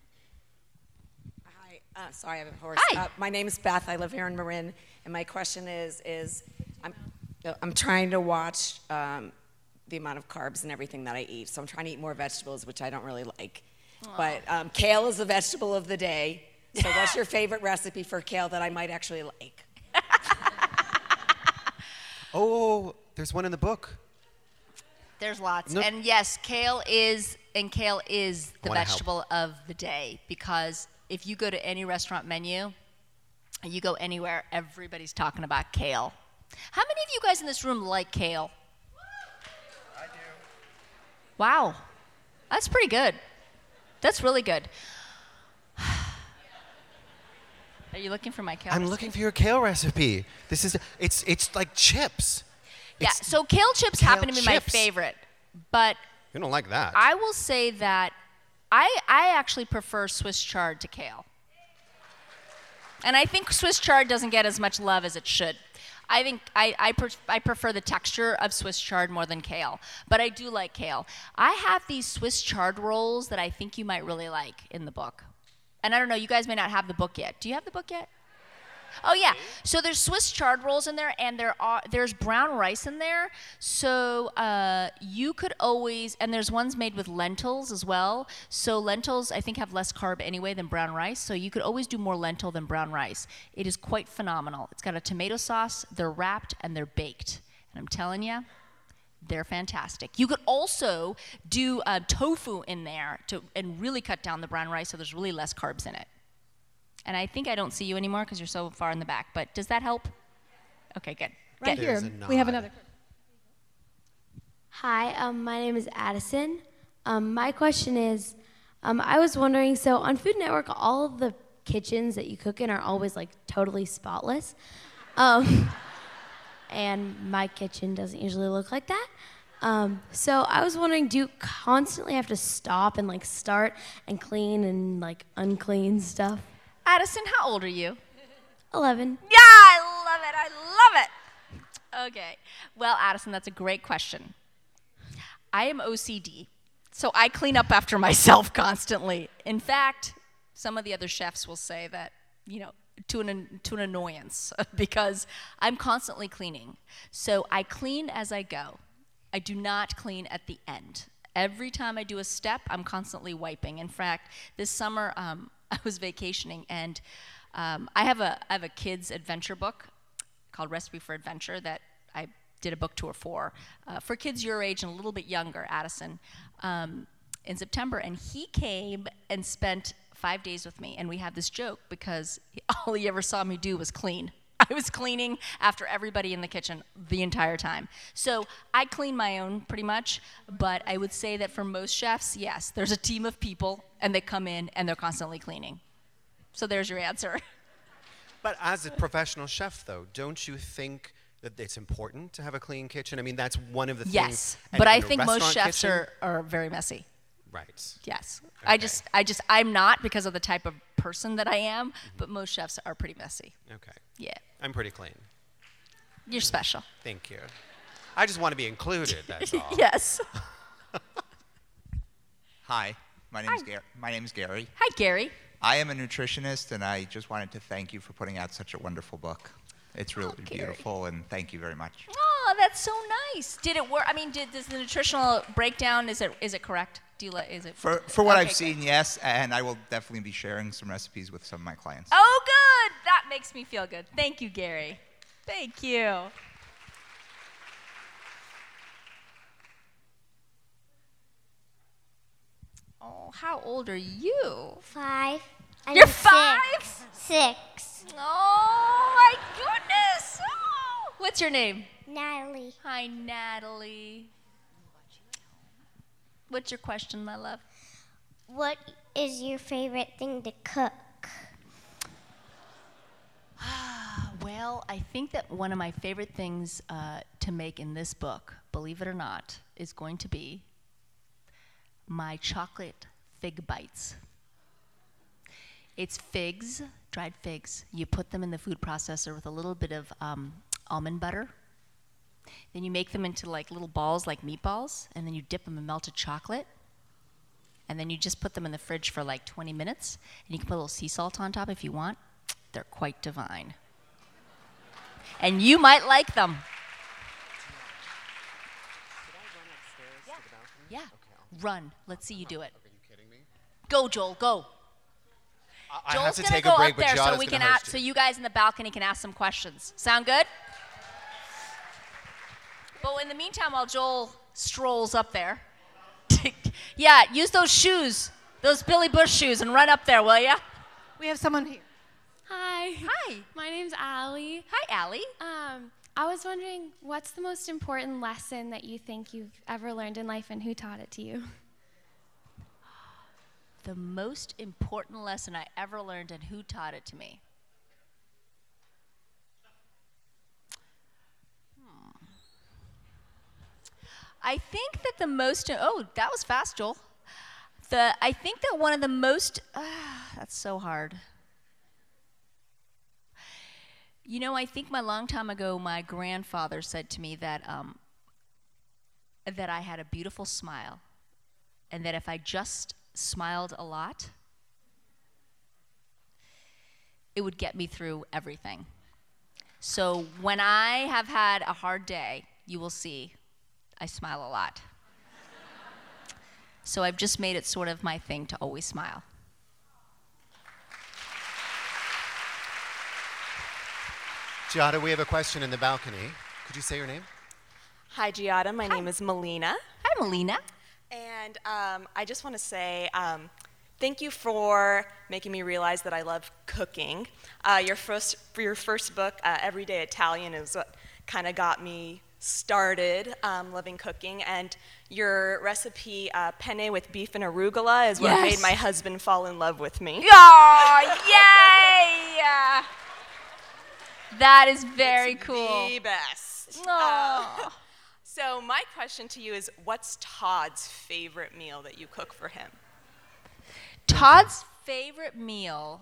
Speaker 10: Hi, uh, sorry, I have a horse.
Speaker 3: Hi.
Speaker 10: Uh, my name is Beth. I live here in Marin, and my question is, is I'm, I'm trying to watch um, the amount of carbs and everything that I eat. So I'm trying to eat more vegetables, which I don't really like. Aww. But um, kale is the vegetable of the day. So what's your favorite recipe for kale that I might actually like?
Speaker 4: Oh, there's one in the book.
Speaker 3: There's lots.
Speaker 4: No.
Speaker 3: And yes, kale is, and kale is the
Speaker 4: Wanna
Speaker 3: vegetable of the day, because if you go to any restaurant menu, you go anywhere, everybody's talking about kale. How many of you guys in this room like kale?
Speaker 2: I do.
Speaker 3: Wow. That's pretty good. That's really good. Are you looking for my kale
Speaker 4: I'm
Speaker 3: recipe?
Speaker 4: looking for your kale recipe. This is, it's, it's like chips.
Speaker 3: Yeah,
Speaker 4: It's
Speaker 3: so kale chips
Speaker 4: kale
Speaker 3: happen to be my
Speaker 4: chips.
Speaker 3: favorite, but
Speaker 4: You don't like that.
Speaker 3: I will say that I, I actually prefer Swiss chard to kale. And I think Swiss chard doesn't get as much love as it should. I think I, I, pre- I prefer the texture of Swiss chard more than kale, but I do like kale. I have these Swiss chard rolls that I think you might really like in the book. And I don't know, you guys may not have the book yet. Do you have the book yet? Oh yeah. So there's Swiss chard rolls in there, and there are there's brown rice in there. So uh, you could always, and there's ones made with lentils as well. So lentils I think have less carb anyway than brown rice. So you could always do more lentil than brown rice. It is quite phenomenal. It's got a tomato sauce. They're wrapped and they're baked. And I'm telling you, they're fantastic. You could also do uh, tofu in there to and really cut down the brown rice, so there's really less carbs in it. And I think I don't see you anymore because you're so far in the back, but does that help? Okay, good.
Speaker 9: Right
Speaker 3: good.
Speaker 9: here, we have another.
Speaker 11: Hi, um, my name is Addison. Um, my question is, um, I was wondering, so on Food Network, all of the kitchens that you cook in are always like totally spotless. Um, and my kitchen doesn't usually look like that. Um, so I was wondering, do you constantly have to stop and like start and clean and like unclean stuff?
Speaker 3: Addison, how old are you?
Speaker 11: eleven.
Speaker 3: Yeah, I love it. I love it. Okay. Well, Addison, that's a great question. I am O C D, so I clean up after myself constantly. In fact, some of the other chefs will say that, you know, to an, to an annoyance because I'm constantly cleaning. So I clean as I go. I do not clean at the end. Every time I do a step, I'm constantly wiping. In fact, this summer um, I was vacationing, and um, I have a I have a kids adventure book called Recipe for Adventure that I did a book tour for uh, for kids your age and a little bit younger, Addison, um, in September, and he came and spent five days with me, and we had this joke because all he ever saw me do was clean. I was cleaning after everybody in the kitchen the entire time. So I clean my own pretty much, but I would say that for most chefs, yes, there's a team of people and they come in and they're constantly cleaning. So there's your answer.
Speaker 4: But as a professional chef, though, don't you think that it's important to have a clean kitchen? I mean, that's one of the
Speaker 3: yes,
Speaker 4: things.
Speaker 3: but
Speaker 4: in
Speaker 3: I
Speaker 4: a
Speaker 3: think most
Speaker 4: restaurant
Speaker 3: chefs
Speaker 4: kitchen,
Speaker 3: are, are very messy.
Speaker 4: Right.
Speaker 3: Yes. I just, I just, I'm not because of the type of person that I am,
Speaker 4: Mm-hmm.
Speaker 3: but most chefs are pretty messy.
Speaker 4: Okay.
Speaker 3: Yeah.
Speaker 4: I'm pretty clean.
Speaker 3: You're special.
Speaker 4: Thank you. I just want to be included, that's all.
Speaker 3: Yes.
Speaker 12: Hi, my name is Gary. My name is Gary.
Speaker 3: Hi, Gary.
Speaker 12: I am a nutritionist, and I just wanted to thank you for putting out such a wonderful book. It's really
Speaker 3: Oh, Gary.
Speaker 12: beautiful, and thank you very much.
Speaker 3: Oh, that's so nice. Did it work? I mean, did does the nutritional breakdown, is it is it correct? Do you let, is it?
Speaker 12: For for what
Speaker 3: Okay,
Speaker 12: I've
Speaker 3: good.
Speaker 12: seen, yes, and I will definitely be sharing some recipes with some of my clients.
Speaker 3: Oh, good. That makes me feel good. Thank you, Gary. Thank you. Oh, how old are you?
Speaker 13: Five. I
Speaker 3: You're
Speaker 13: mean,
Speaker 3: five?
Speaker 13: Six. Six.
Speaker 3: Oh, my goodness. Oh. What's your name?
Speaker 13: Natalie.
Speaker 3: Hi, Natalie. What's your question, my love?
Speaker 13: What is your favorite thing to cook?
Speaker 3: Well, I think that one of my favorite things uh, to make in this book, believe it or not, is going to be my chocolate fig bites. It's figs, dried figs. You put them in the food processor with a little bit of um, almond butter. Then you make them into like little balls like meatballs, and then you dip them in melted chocolate. And then you just put them in the fridge for like twenty minutes, and you can put a little sea salt on top if you want. They're quite divine. And you might like them. Yeah. Yeah. Run. Let's see you do it.
Speaker 4: Are you kidding me?
Speaker 3: Go, Joel. Go.
Speaker 4: I
Speaker 3: Joel's
Speaker 4: have to
Speaker 3: gonna
Speaker 4: take
Speaker 3: go
Speaker 4: a break,
Speaker 3: up
Speaker 4: but
Speaker 3: there so
Speaker 4: Giada's
Speaker 3: we
Speaker 4: gonna
Speaker 3: can
Speaker 4: host
Speaker 3: ask,
Speaker 4: you.
Speaker 3: so you guys in the balcony can ask some questions. Sound good? But in the meantime, while Joel strolls up there, yeah, use those shoes, those Billy Bush shoes, and run up there, will ya?
Speaker 14: We have someone here.
Speaker 15: Hi.
Speaker 3: Hi.
Speaker 15: My name's Allie.
Speaker 3: Hi, Allie.
Speaker 15: Um, I was wondering, what's the most important lesson that you think you've ever learned in life, and who taught it to you?
Speaker 3: The most important lesson I ever learned, and who taught it to me? Hmm. I think that the most, oh, that was fast, Joel. The, I think that one of the most, uh, that's so hard. You know, I think my long time ago, my grandfather said to me that um, that I had a beautiful smile, and that if I just smiled a lot, it would get me through everything. So when I have had a hard day, you will see I smile a lot. So I've just made it sort of my thing to always smile.
Speaker 4: Giada, we have a question in the balcony. Could you say your name?
Speaker 16: Hi, Giada. My name is Melina.
Speaker 3: Hi, Melina.
Speaker 16: And um, I just want to say um, thank you for making me realize that I love cooking. Uh, your first, your first book, uh, Everyday Italian, is what kind of got me started um, loving cooking. And your recipe, uh, penne with beef and arugula, is what
Speaker 3: Yes.
Speaker 16: made my husband fall in love with me.
Speaker 3: Oh, yay! That is very
Speaker 16: It's
Speaker 3: cool.
Speaker 16: The best.
Speaker 3: Aw.
Speaker 16: Uh, so my question to you is, what's Todd's favorite meal that you cook for him?
Speaker 3: Todd's favorite meal,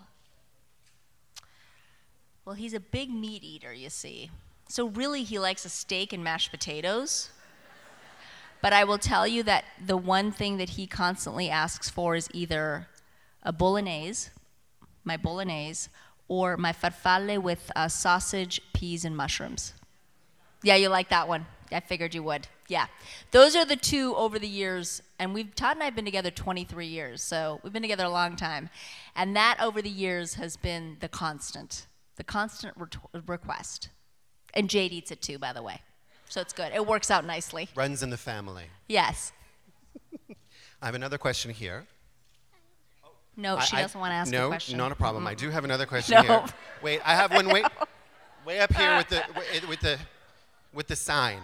Speaker 3: well, he's a big meat eater, you see. So really, he likes a steak and mashed potatoes. But I will tell you that the one thing that he constantly asks for is either a bolognese, my bolognese, or my farfalle with uh, sausage, peas, and mushrooms. Yeah, you like that one. I figured you would. Yeah. Those are the two over the years, and we've Todd and I have been together twenty-three years, so we've been together a long time. And that over the years has been the constant, the constant re- request. And Jade eats it too, by the way. So it's good. It works out nicely.
Speaker 4: Runs in the family.
Speaker 3: Yes.
Speaker 4: I have another question here.
Speaker 3: No, she
Speaker 4: I- I-
Speaker 3: doesn't want to ask
Speaker 4: no,
Speaker 3: a question.
Speaker 4: No, not a problem. I do have another question
Speaker 3: No.
Speaker 4: here. Wait, I have one way, way up here with the with- with the with the sign.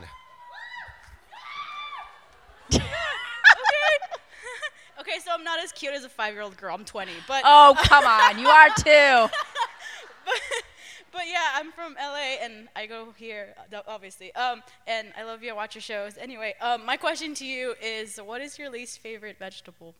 Speaker 17: Okay, so I'm not as cute as a five-year-old girl. I'm twenty, but
Speaker 3: Oh, come on. You are too.
Speaker 17: but, But yeah, I'm from L A and I go here, uh, obviously. Um, and I love you. I watch your shows. Anyway, um, my question to you is, what is your least favorite vegetable?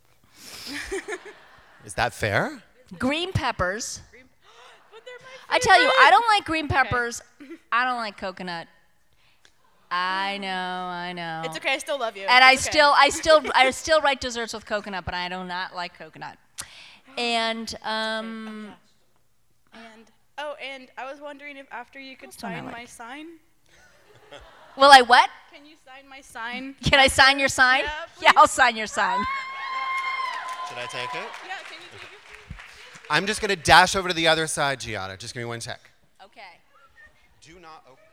Speaker 4: Is that fair?
Speaker 3: Green peppers. I tell you, I don't like green peppers. Okay. I don't like coconut. I know, I know.
Speaker 17: It's okay. I still love you.
Speaker 3: And I
Speaker 17: it's okay.
Speaker 3: still, I still, I still write desserts with coconut, but I do not like coconut. And um.
Speaker 17: And oh, and I was wondering if after you could sign
Speaker 3: like.
Speaker 17: my sign.
Speaker 3: Will I what?
Speaker 17: Can you sign my sign?
Speaker 3: Can I sign your sign?
Speaker 17: Yeah,
Speaker 3: yeah, I'll sign your sign.
Speaker 4: Should I take it?
Speaker 17: Yeah, can you take it, please?
Speaker 4: I'm just going to dash over to the other side, Giada. Just give me one sec.
Speaker 3: Okay.
Speaker 4: Do not open.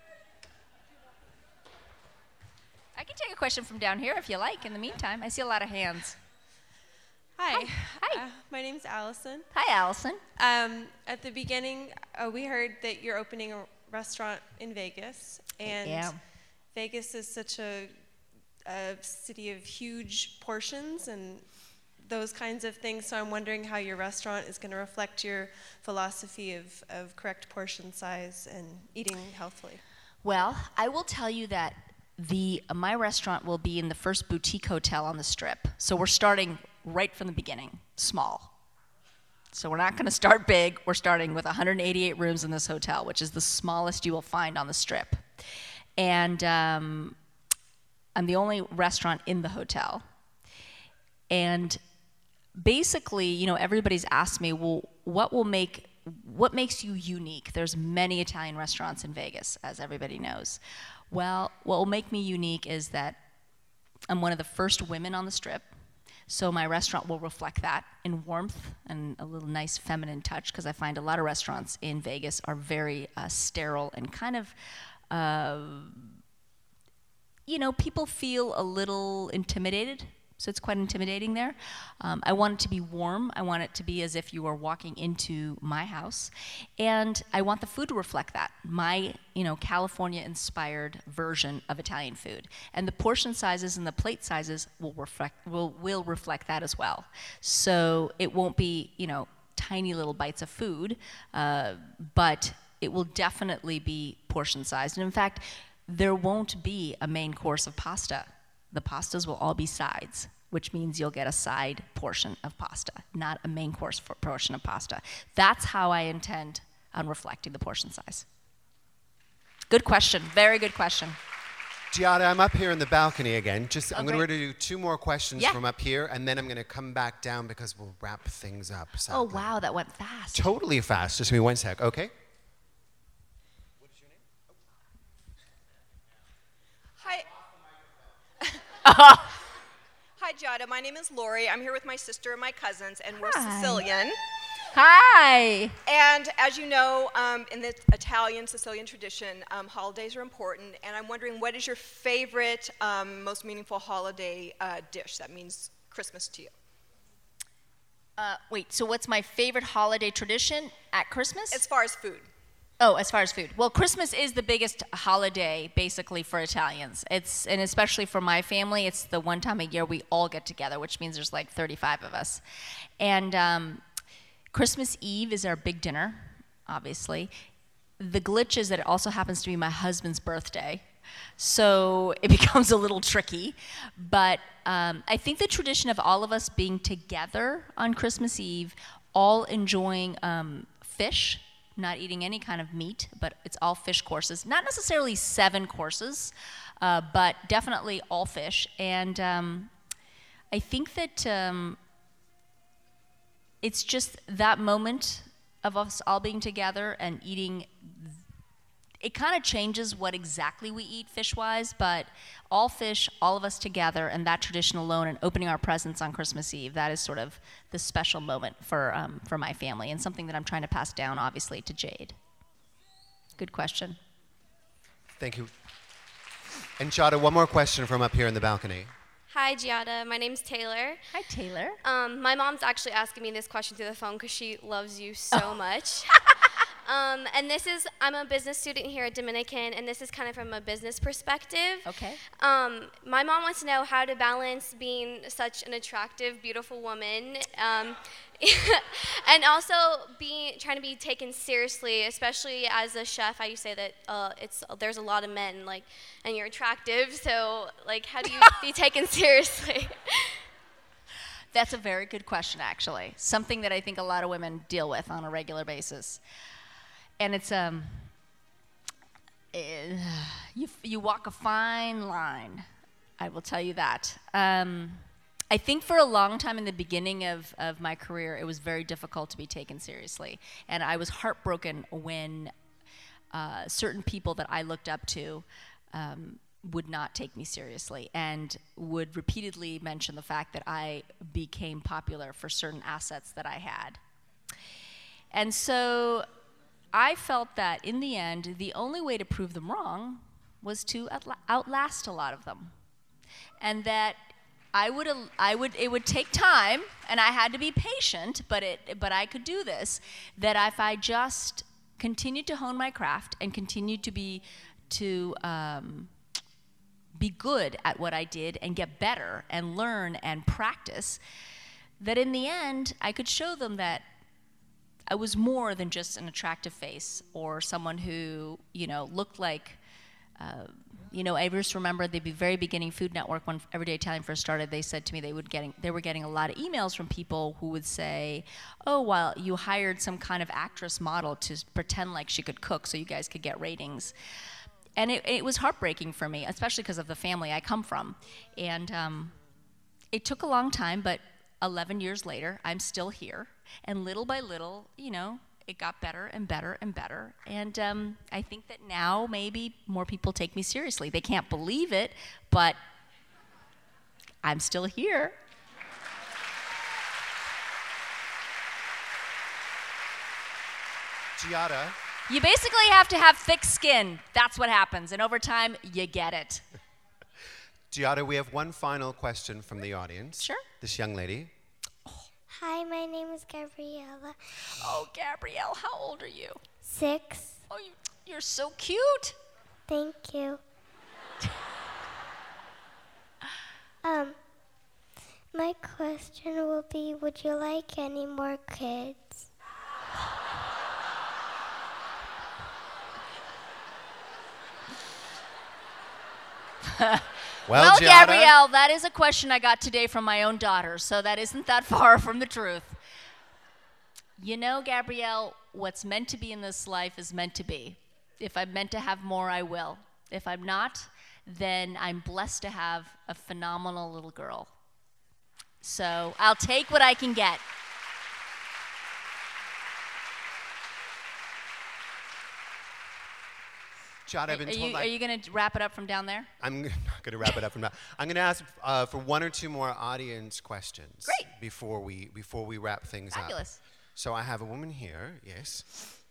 Speaker 3: I can take a question from down here if you like. In the meantime, I see a lot of hands.
Speaker 14: Hi.
Speaker 3: Hi.
Speaker 14: Uh, my name's Allison.
Speaker 3: Hi, Allison.
Speaker 14: Um, at the beginning, uh, we heard that you're opening a restaurant in Vegas, and
Speaker 3: yeah.
Speaker 14: Vegas is such a, a city of huge portions and those kinds of things. So I'm wondering how your restaurant is going to reflect your philosophy of, of correct portion size and eating healthily.
Speaker 3: Well, I will tell you that the uh, my restaurant will be in the first boutique hotel on the Strip. So we're starting right from the beginning, small. So we're not going to start big. We're starting with one hundred eighty-eight rooms in this hotel, which is the smallest you will find on the Strip. And um, I'm the only restaurant in the hotel. And basically, you know, everybody's asked me, well, what will make, what makes you unique? There's many Italian restaurants in Vegas, as everybody knows. Well, what will make me unique is that I'm one of the first women on the Strip. So my restaurant will reflect that in warmth and a little nice feminine touch, because I find a lot of restaurants in Vegas are very uh, sterile and kind of, uh, you know, people feel a little intimidated. So it's quite intimidating there. Um, I want it to be warm. I want it to be as if you were walking into my house. And I want the food to reflect that, my, you know, California-inspired version of Italian food. And the portion sizes and the plate sizes will reflect, will, will reflect that as well. So it won't be, you know, tiny little bites of food, uh, but it will definitely be portion sized. And in fact, there won't be a main course of pasta. The pastas will all be sides, which means you'll get a side portion of pasta, not a main course for portion of pasta. That's how I intend on reflecting the portion size. Good question. Very good question.
Speaker 4: Giada, I'm up here in the balcony again. Just, I'm
Speaker 3: Okay.
Speaker 4: going to do two more questions
Speaker 3: Yeah.
Speaker 4: from up here, and then I'm going to come back down because we'll wrap things up. So
Speaker 3: Oh, wow, that went fast.
Speaker 4: totally fast. Just give me one sec, okay?
Speaker 18: Hi. Hi, Giada. My name is Lori. I'm here with my sister and my cousins, and we're
Speaker 3: Hi.
Speaker 18: Sicilian.
Speaker 3: Hi.
Speaker 18: And as you know, um, in the Italian Sicilian tradition, um, holidays are important. And I'm wondering, what is your favorite, um, most meaningful holiday uh, dish? That means Christmas to you.
Speaker 3: Uh, wait, so what's my favorite holiday tradition at Christmas?
Speaker 18: As far as food.
Speaker 3: Oh, as far as food. Well, Christmas is the biggest holiday, basically, for Italians. It's, and especially for my family, it's the one time a year we all get together, which means there's like thirty-five of us. And um, Christmas Eve is our big dinner, obviously. The glitch is that it also happens to be my husband's birthday, so it becomes a little tricky. But um, I think the tradition of all of us being together on Christmas Eve, all enjoying um, fish, not eating any kind of meat, but it's all fish courses. Not necessarily seven courses, uh, but definitely all fish. And um, I think that um, it's just that moment of us all being together and eating. It kind of changes what exactly we eat fish-wise, but all fish, all of us together, and that tradition alone, and opening our presents on Christmas Eve, that is sort of the special moment for, um, for my family, and something that I'm trying to pass down, obviously, to Jade. Good question.
Speaker 4: Thank you. And Giada, one more question from up here in the balcony.
Speaker 19: Hi, Giada. My name's Taylor.
Speaker 3: Hi, Taylor.
Speaker 19: Um, my mom's actually asking me this question through the phone because she loves you so
Speaker 3: Oh.
Speaker 19: much. Um, and this is, I'm a business student here at Dominican, and this is kind of from a business perspective.
Speaker 3: Okay.
Speaker 19: Um, my mom wants to know how to balance being such an attractive, beautiful woman, um, and also being trying to be taken seriously, especially as a chef. I say that uh, it's there's a lot of men, like, and you're attractive, so like, how do you be taken seriously?
Speaker 3: That's a very good question, actually. Something that I think a lot of women deal with on a regular basis. And it's, um, eh, you, you walk a fine line, I will tell you that. Um, I think for a long time in the beginning of, of my career, it was very difficult to be taken seriously. And I was heartbroken when uh, certain people that I looked up to um, would not take me seriously and would repeatedly mention the fact that I became popular for certain assets that I had. And so I felt that in the end, the only way to prove them wrong was to outlast a lot of them. And that I would, I would, it would take time, and I had to be patient, but, it, but I could do this, that if I just continued to hone my craft and continued to be, to, um, be good at what I did and get better and learn and practice, that in the end, I could show them that I was more than just an attractive face or someone who, you know, looked like, uh, you know, I just remember at the very beginning Food Network, when Everyday Italian first started, they said to me they would getting they were getting a lot of emails from people who would say, oh, well, you hired some kind of actress model to pretend like she could cook so you guys could get ratings. And it, it was heartbreaking for me, especially because of the family I come from. And um, it took a long time, but eleven years later, I'm still here. And little by little, you know, it got better and better and better. And um, I think that now maybe more people take me seriously. They can't believe it, but I'm still here.
Speaker 4: Giada.
Speaker 3: You basically have to have thick skin. That's what happens. And over time, you get it.
Speaker 4: Giada, we have one final question from the audience.
Speaker 3: Sure.
Speaker 4: This young lady.
Speaker 13: Hi, my name is Gabriella.
Speaker 3: Oh, Gabrielle, how old are you?
Speaker 13: Six.
Speaker 3: Oh, you, you're so cute.
Speaker 13: Thank you. um, my question will be, would you like any more kids?
Speaker 4: well,
Speaker 3: well
Speaker 4: Giada,
Speaker 3: Gabrielle, that is a question I got today from my own daughter, so that isn't that far from the truth. You know, Gabrielle, what's meant to be in this life is meant to be. If I'm meant to have more, I will. If I'm not, then I'm blessed to have a phenomenal little girl. So I'll take what I can get.
Speaker 4: Giada, I've been
Speaker 3: are,
Speaker 4: told
Speaker 3: you,
Speaker 4: I,
Speaker 3: are you going to wrap it up from down there?
Speaker 4: I'm not going to wrap it up from now. I'm going to ask uh, for one or two more audience questions.
Speaker 3: Great.
Speaker 4: Before we before we wrap things up.
Speaker 3: Fabulous.
Speaker 4: So I have a woman here. Yes.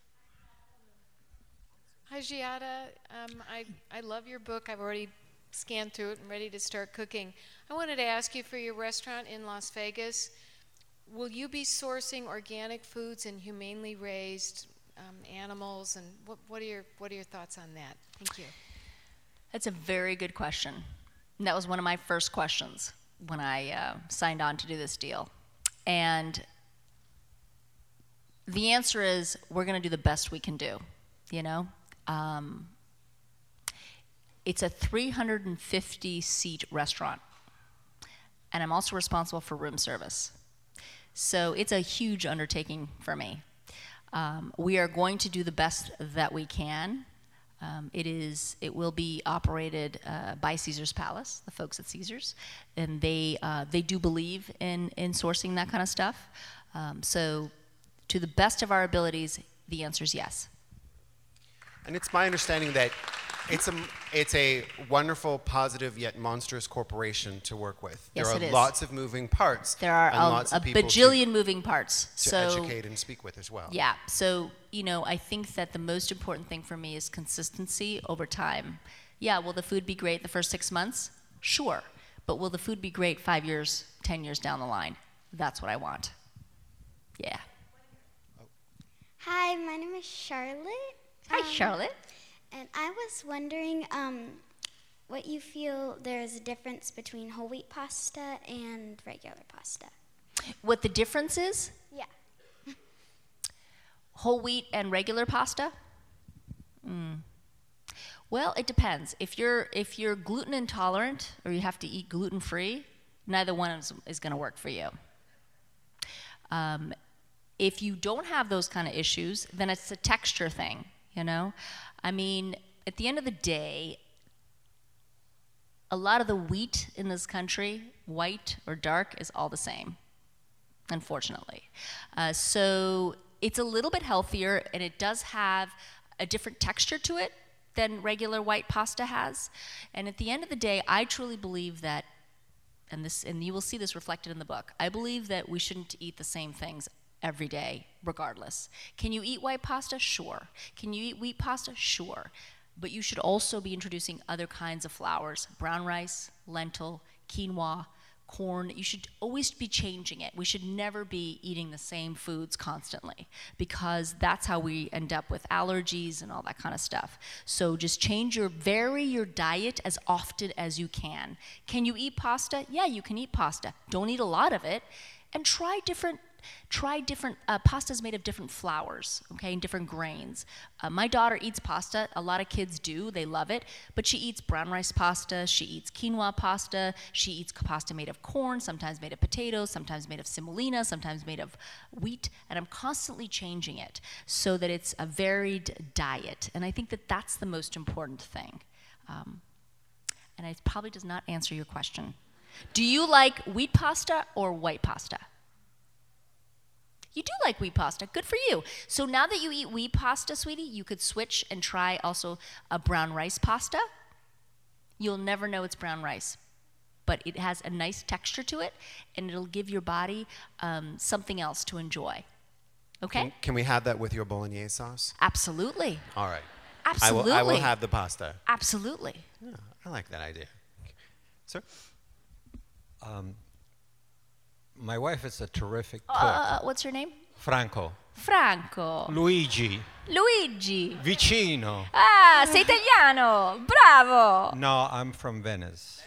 Speaker 20: Hi, Giada. Um, I, I love your book. I've already scanned through it and ready to start cooking. I wanted to ask you for your restaurant in Las Vegas, will you be sourcing organic foods and humanely raised um, animals? And what, what, are your, what are your thoughts on that? Thank you.
Speaker 3: That's a very good question. And that was one of my first questions when I uh, signed on to do this deal. And the answer is we're going to do the best we can do, you know? Um, it's a three hundred fifty seat restaurant, and I'm also responsible for room service. So it's a huge undertaking for me. Um, we are going to do the best that we can. Um, it is. It will be operated uh, by Caesar's Palace, the folks at Caesar's, and they uh, they do believe in in sourcing that kind of stuff. Um, so, to the best of our abilities, the answer is yes.
Speaker 4: And it's my understanding that it's a it's a wonderful, positive yet monstrous corporation to work with.
Speaker 3: Yes,
Speaker 4: there are
Speaker 3: it is.
Speaker 4: lots of moving parts.
Speaker 3: There are
Speaker 4: and
Speaker 3: a,
Speaker 4: lots
Speaker 3: a
Speaker 4: of people
Speaker 3: bajillion
Speaker 4: to,
Speaker 3: moving parts.
Speaker 4: to
Speaker 3: so,
Speaker 4: educate and speak with as well.
Speaker 3: Yeah. So, you know, I think that the most important thing for me is consistency over time. Yeah, will the food be great the first six months? Sure. But will the food be great five years, ten years down the line? That's what I want. Yeah.
Speaker 21: Hi, my name is Charlotte.
Speaker 3: Hi,
Speaker 21: Um,
Speaker 3: Charlotte.
Speaker 21: And I was wondering um, what you feel there is a difference between whole wheat pasta and regular pasta.
Speaker 3: What the difference is?
Speaker 21: Yeah.
Speaker 3: Whole wheat and regular pasta? Mm. Well, it depends. If you're if you're gluten intolerant or you have to eat gluten free, neither one is, is going to work for you. Um, if you don't have those kind of issues, then it's a texture thing. You know, I mean, at the end of the day, a lot of the wheat in this country, white or dark, is all the same, unfortunately. Uh, so it's a little bit healthier, and it does have a different texture to it than regular white pasta has. And at the end of the day, I truly believe that, and this, and you will see this reflected in the book, I believe that we shouldn't eat the same things every day, regardless. Can you eat white pasta? Sure. Can you eat wheat pasta? Sure. But you should also be introducing other kinds of flours, brown rice, lentil, quinoa, corn. You should always be changing it. We should never be eating the same foods constantly, because that's how we end up with allergies and all that kind of stuff. So just change your, vary your diet as often as you can. Can you eat pasta? Yeah, you can eat pasta. Don't eat a lot of it, and try different Try different uh, pastas made of different flours, okay, and different grains. Uh, my daughter eats pasta. A lot of kids do. They love it. But she eats brown rice pasta. She eats quinoa pasta. She eats pasta made of corn, sometimes made of potatoes, sometimes made of semolina, sometimes made of wheat. And I'm constantly changing it so that it's a varied diet. And I think that that's the most important thing. Um, and it probably does not answer your question. Do you like wheat pasta or white pasta? You do like wheat pasta. Good for you. So now that you eat wheat pasta, sweetie, you could switch and try also a brown rice pasta. You'll never know it's brown rice, but it has a nice texture to it, and it'll give your body um, something else to enjoy. Okay?
Speaker 4: Can, can we have that with your bolognese sauce?
Speaker 3: Absolutely.
Speaker 4: All right.
Speaker 3: Absolutely.
Speaker 4: I will, I will have the pasta.
Speaker 3: Absolutely.
Speaker 4: Yeah, I like that idea. Sir?
Speaker 22: Um, My wife is a terrific cook.
Speaker 3: Uh, what's your name?
Speaker 22: Franco.
Speaker 3: Franco.
Speaker 22: Luigi.
Speaker 3: Luigi.
Speaker 22: Vicino.
Speaker 3: Ah, sei italiano. Bravo.
Speaker 22: No, I'm from Venice.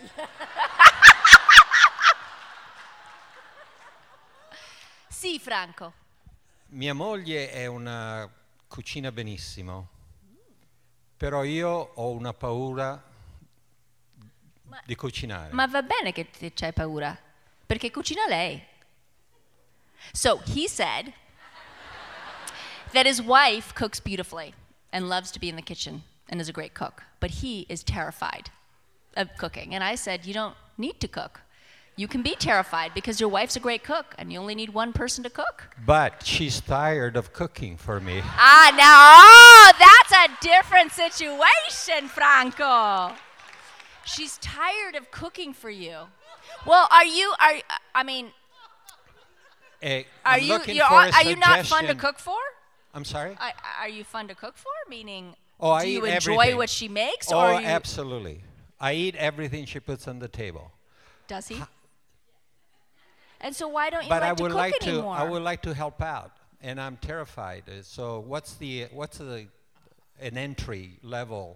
Speaker 3: Sì, Franco.
Speaker 22: Mia moglie è una cucina benissimo, però io ho una paura
Speaker 3: ma,
Speaker 22: di cucinare.
Speaker 3: Ma va bene che c'hai paura, perché cucina lei. So he said that his wife cooks beautifully and loves to be in the kitchen and is a great cook, but he is terrified of cooking. And I said, you don't need to cook. You can be terrified because your wife's a great cook and you only need one person to cook.
Speaker 22: But she's tired of cooking for me.
Speaker 3: Ah, now, oh, that's a different situation, Franco. She's tired of cooking for you. Well, are you, are, I mean,
Speaker 22: Hey,
Speaker 3: are
Speaker 22: I'm
Speaker 3: you,
Speaker 22: looking
Speaker 3: you're,
Speaker 22: for
Speaker 3: are,
Speaker 22: a
Speaker 3: are you not fun to
Speaker 22: suggestion.
Speaker 3: cook for?
Speaker 22: I'm sorry?
Speaker 3: Are, are you fun to cook for? Meaning,
Speaker 22: Oh, I
Speaker 3: do you
Speaker 22: eat
Speaker 3: enjoy
Speaker 22: everything.
Speaker 3: what she makes?
Speaker 22: Oh,
Speaker 3: or you,
Speaker 22: absolutely. I eat everything she puts on the table.
Speaker 3: Does he? And so why don't you
Speaker 22: But
Speaker 3: like
Speaker 22: I would
Speaker 3: to cook
Speaker 22: like to.
Speaker 3: anymore?
Speaker 22: I would like to help out, and I'm terrified. Uh, So what's the what's the an entry level?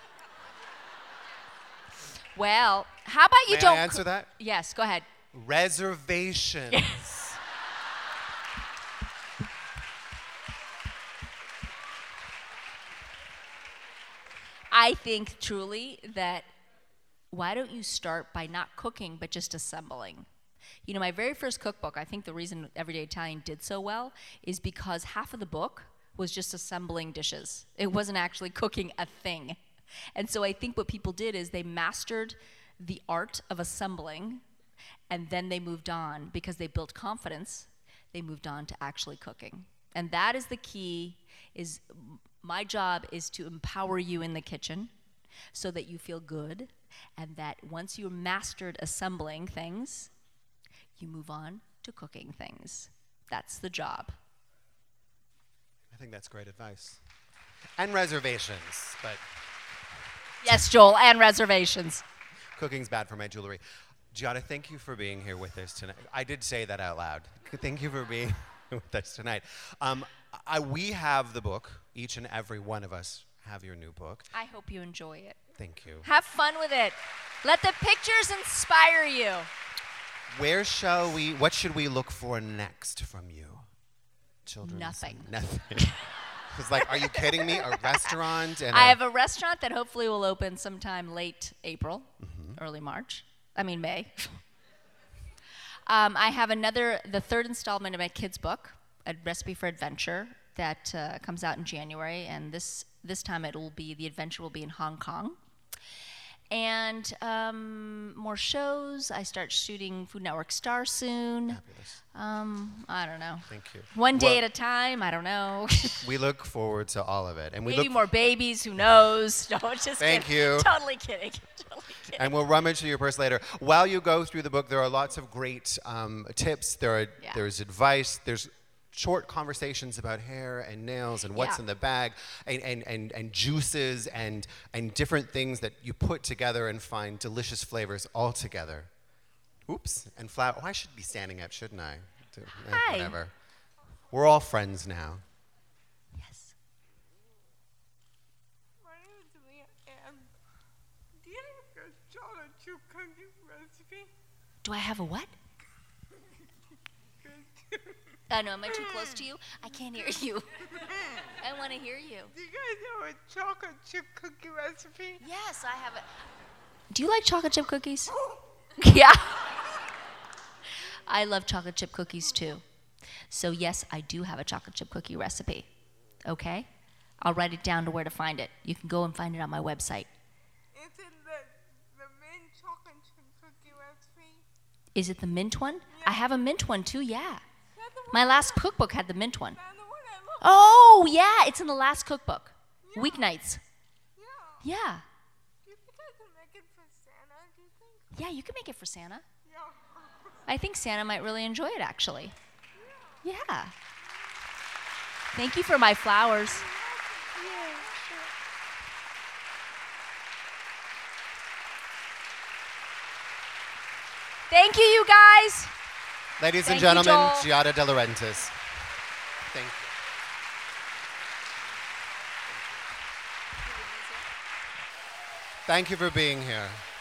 Speaker 3: Well, how about you
Speaker 4: May I
Speaker 3: don't
Speaker 4: answer
Speaker 3: coo-
Speaker 4: that?
Speaker 3: Yes, go ahead.
Speaker 4: Reservations.
Speaker 3: I think truly that why don't you start by not cooking but just assembling? You know, my very first cookbook, I think the reason Everyday Italian did so well is because half of the book was just assembling dishes. It wasn't actually cooking a thing. And so I think what people did is they mastered the art of assembling, and then they moved on because they built confidence. They moved on to actually cooking. And that is the key. Is my job is to empower you in the kitchen so that you feel good, and that once you're mastered assembling things, you move on to cooking things. That's the job.
Speaker 4: I think that's great advice. And reservations, but
Speaker 3: Yes, Joel, and reservations.
Speaker 4: cooking's bad for my jewelry. Giada, thank you for being here with us tonight. I did say that out loud. Thank you for being with us tonight. Um, I, we have the book. Each and every one of us have your new book.
Speaker 3: I hope you enjoy it.
Speaker 4: Thank you.
Speaker 3: Have fun with it. Let the pictures inspire you.
Speaker 4: Where shall we, what should we look for next from you? Children's
Speaker 3: Nothing.
Speaker 4: Nothing. It's like, are you kidding me? A restaurant? And
Speaker 3: I
Speaker 4: a
Speaker 3: have a restaurant that hopefully will open sometime late April,
Speaker 4: mm-hmm.
Speaker 3: early March. I mean, May. um, I have another, the third installment of my kids' book, A Recipe for Adventure, that uh, comes out in January. And this, this time it will be, the adventure will be in Hong Kong. And um, more shows. I start shooting Food Network Star soon.
Speaker 4: Fabulous.
Speaker 3: Um, I don't know.
Speaker 4: Thank you.
Speaker 3: One day
Speaker 4: Well,
Speaker 3: at a time. I don't know.
Speaker 4: we look forward to all of it. And we
Speaker 3: Maybe
Speaker 4: look
Speaker 3: more babies. Who knows? No, just
Speaker 4: Thank
Speaker 3: kidding.
Speaker 4: you.
Speaker 3: Totally kidding. Totally kidding.
Speaker 4: And we'll rummage through your purse later. While you go through the book, there are lots of great um, tips. There are
Speaker 3: Yeah.
Speaker 4: there's advice. There's short conversations about hair and nails and what's
Speaker 3: Yeah.
Speaker 4: in the bag and, and, and, and juices and, and different things that you put together and find delicious flavors all together. Oops. And flour. Oh, I should be standing up, shouldn't I? To- eh,
Speaker 3: Hi.
Speaker 4: Whatever. We're all friends now.
Speaker 3: Yes.
Speaker 1: My name is Leah, and do you have a chocolate chip cookie recipe?
Speaker 3: Do I have a what? I know. Am I too close to you? I can't hear you. I want to hear you.
Speaker 1: Do you guys have a chocolate chip cookie recipe?
Speaker 3: Yes, I have it. Do you like chocolate chip cookies? Yeah. I love chocolate chip cookies too. So yes, I do have a chocolate chip cookie recipe. Okay? I'll write it down to where to find it. You can go and find it on my website.
Speaker 1: Is it the, the mint chocolate chip cookie recipe?
Speaker 3: Is it the mint one? I have a mint one too, yeah. My last cookbook had the mint one. Oh, yeah, it's in the last cookbook.
Speaker 1: Yeah.
Speaker 3: Weeknights.
Speaker 1: Yeah.
Speaker 3: Yeah.
Speaker 1: Do you think I can make it for Santa, do you think?
Speaker 3: Yeah, you can make it for Santa.
Speaker 1: Yeah.
Speaker 3: I think Santa might really enjoy it, actually. Yeah. Thank you for my flowers.
Speaker 1: Yeah, sure.
Speaker 3: Thank you, you guys.
Speaker 4: Ladies and
Speaker 3: Thank you,
Speaker 4: gentlemen,
Speaker 3: Joel.
Speaker 4: Giada De Laurentiis. Thank you. Thank you for being here.